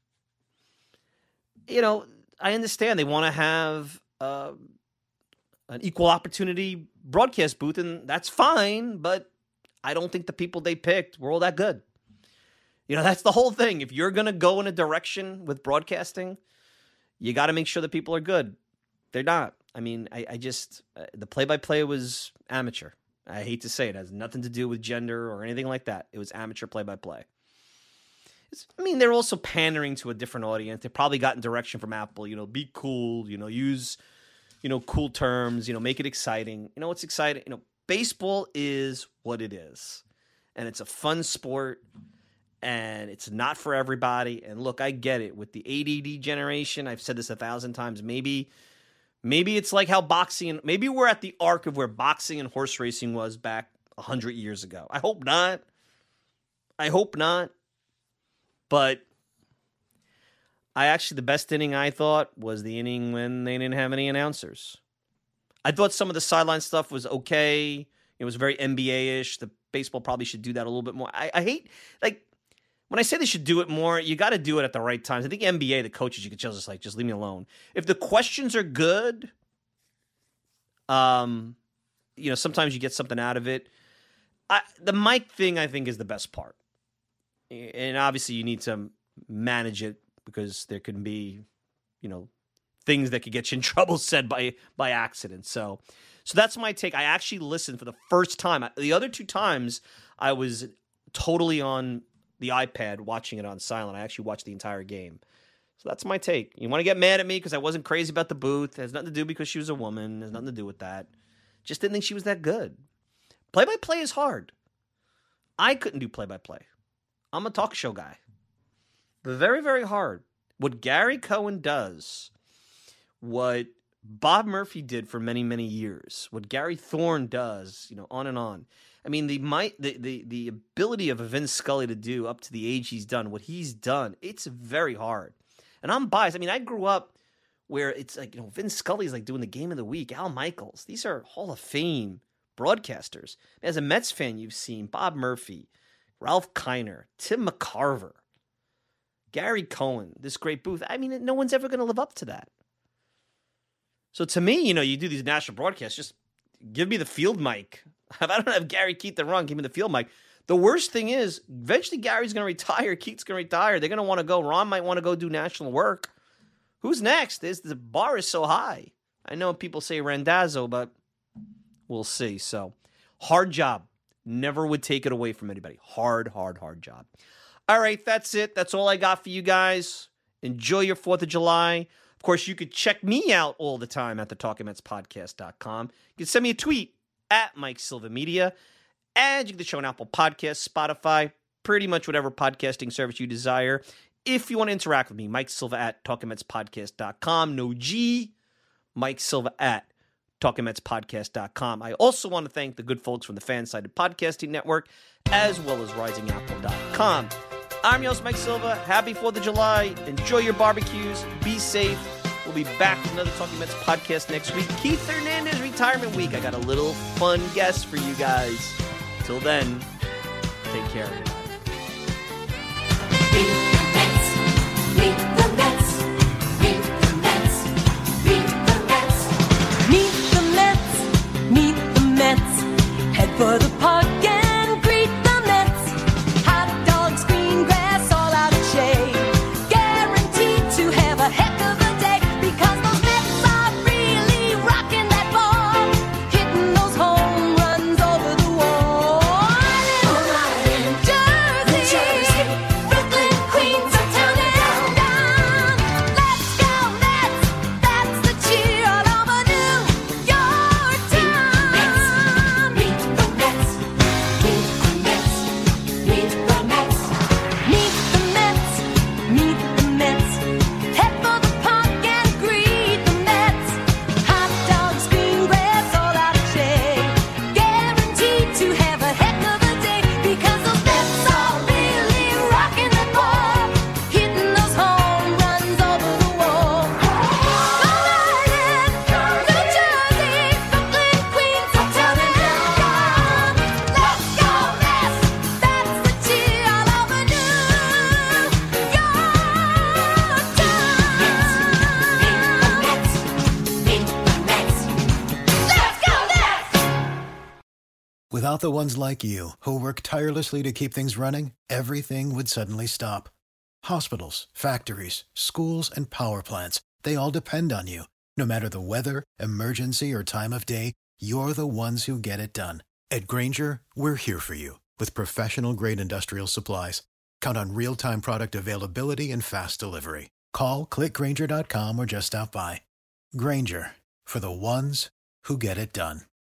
understand they want to have an equal opportunity broadcast booth, and that's fine. But I don't think the people they picked were all that good. That's the whole thing. If you're going to go in a direction with broadcasting, you got to make sure the people are good. They're not. I mean, I just, the play-by-play was amateur. I hate to say it. It has nothing to do with gender or anything like that. It was amateur play-by-play. They're also pandering to a different audience. They probably gotten direction from Apple, be cool, use, cool terms, make it exciting. What's exciting? Baseball is what it is. And it's a fun sport. And it's not for everybody. And look, I get it. With the ADD generation, I've said this 1,000 times, Maybe it's like how boxing, maybe we're at the arc of where boxing and horse racing was back 100 years ago. I hope not. But the best inning I thought was the inning when they didn't have any announcers. I thought some of the sideline stuff was okay. It was very NBA-ish. The baseball probably should do that a little bit more. I hate, when I say they should do it more, you got to do it at the right times. I think NBA, the coaches, you could just leave me alone. If the questions are good, sometimes you get something out of it. The mic thing, I think, is the best part. And obviously you need to manage it because there can be, things that could get you in trouble said by accident. So that's my take. I actually listened for the first time. The other 2 times I was totally on the iPad watching it on silent. I actually watched the entire game. So that's my take. You want to get mad at me because I wasn't crazy about the Booth. It has nothing to do because she was a woman. It has nothing to do with that. Just didn't think she was that good. Play-by-play is hard. I couldn't do play-by-play. I'm a talk show guy. But very, very hard. What Gary Cohen does, what Bob Murphy did for many, many years, what Gary Thorne does, on and on. I mean, the ability of a Vince Scully to do up to the age he's done, what he's done, it's very hard. And I'm biased. I mean, I grew up where it's like, Vince Scully's like doing the game of the week. Al Michaels. These are Hall of Fame broadcasters. As a Mets fan, you've seen Bob Murphy, Ralph Kiner, Tim McCarver, Gary Cohen, this great Booth. I mean, no one's ever going to live up to that. So to me, you do these national broadcasts, just give me the field mic. If I don't have Gary Keith the Run, give me the field mic. The worst thing is, eventually Gary's going to retire, Keith's going to retire. They're going to want to go. Ron might want to go do national work. Who's next? The bar is so high. I know people say Randazzo, but we'll see. So, hard job. Never would take it away from anybody. Hard, hard, hard job. All right, that's it. That's all I got for you guys. Enjoy your 4th of July. Of course, you could check me out all the time at the TalkingMetsPodcast.com. You can send me a tweet at Mike Silva Media. And you can get the show on Apple Podcasts, Spotify, pretty much whatever podcasting service you desire. If you want to interact with me, Mike Silva at TalkingMetsPodcast.com. No G. Mike Silva at TalkingMetsPodcast.com. I also want to thank the good folks from the Fansided Podcasting Network, as well as RisingApple.com. I'm your host, Mike Silva. Happy 4th of July. Enjoy your barbecues. Be safe. We'll be back with another Talking Mets podcast next week. Keith Hernandez retirement week. I got a little fun guest for you guys. Till then, take care, everybody. Meet the Mets. Meet the Mets. Meet the Mets. Meet the Mets. Meet the Mets. Head for the park and greet the Mets. Hot dogs, green grass, all out of shade. Guaranteed to have a heck of a day because those Mets are really rocking that ball, hitting those home runs over the wall. Jersey, Brooklyn, Queens, uptown and down. Let's go Mets! That's the cheer all over New York town. Meet the Mets. Meet the Mets. Meet the Mets. Meet the Mets. Meet the Mets. Head for the park and greet the Mets. Hot dogs, green grass, all out of shade. Guaranteed to have a heck of a day because those Mets are really rocking that ball, hitting those home runs over the wall. New Jersey, Brooklyn, Queens, uptown and down. Let's go Mets! That's the cheer all over New York town. Meet the Mets. Let's go Mets! Without the ones like you, who work tirelessly to keep things running, everything would suddenly stop. Hospitals, factories, schools, and power plants, they all depend on you. No matter the weather, emergency, or time of day, you're the ones who get it done. At Grainger, we're here for you with professional-grade industrial supplies. Count on real-time product availability and fast delivery. Call, click Grainger.com, or just stop by. Grainger, for the ones who get it done.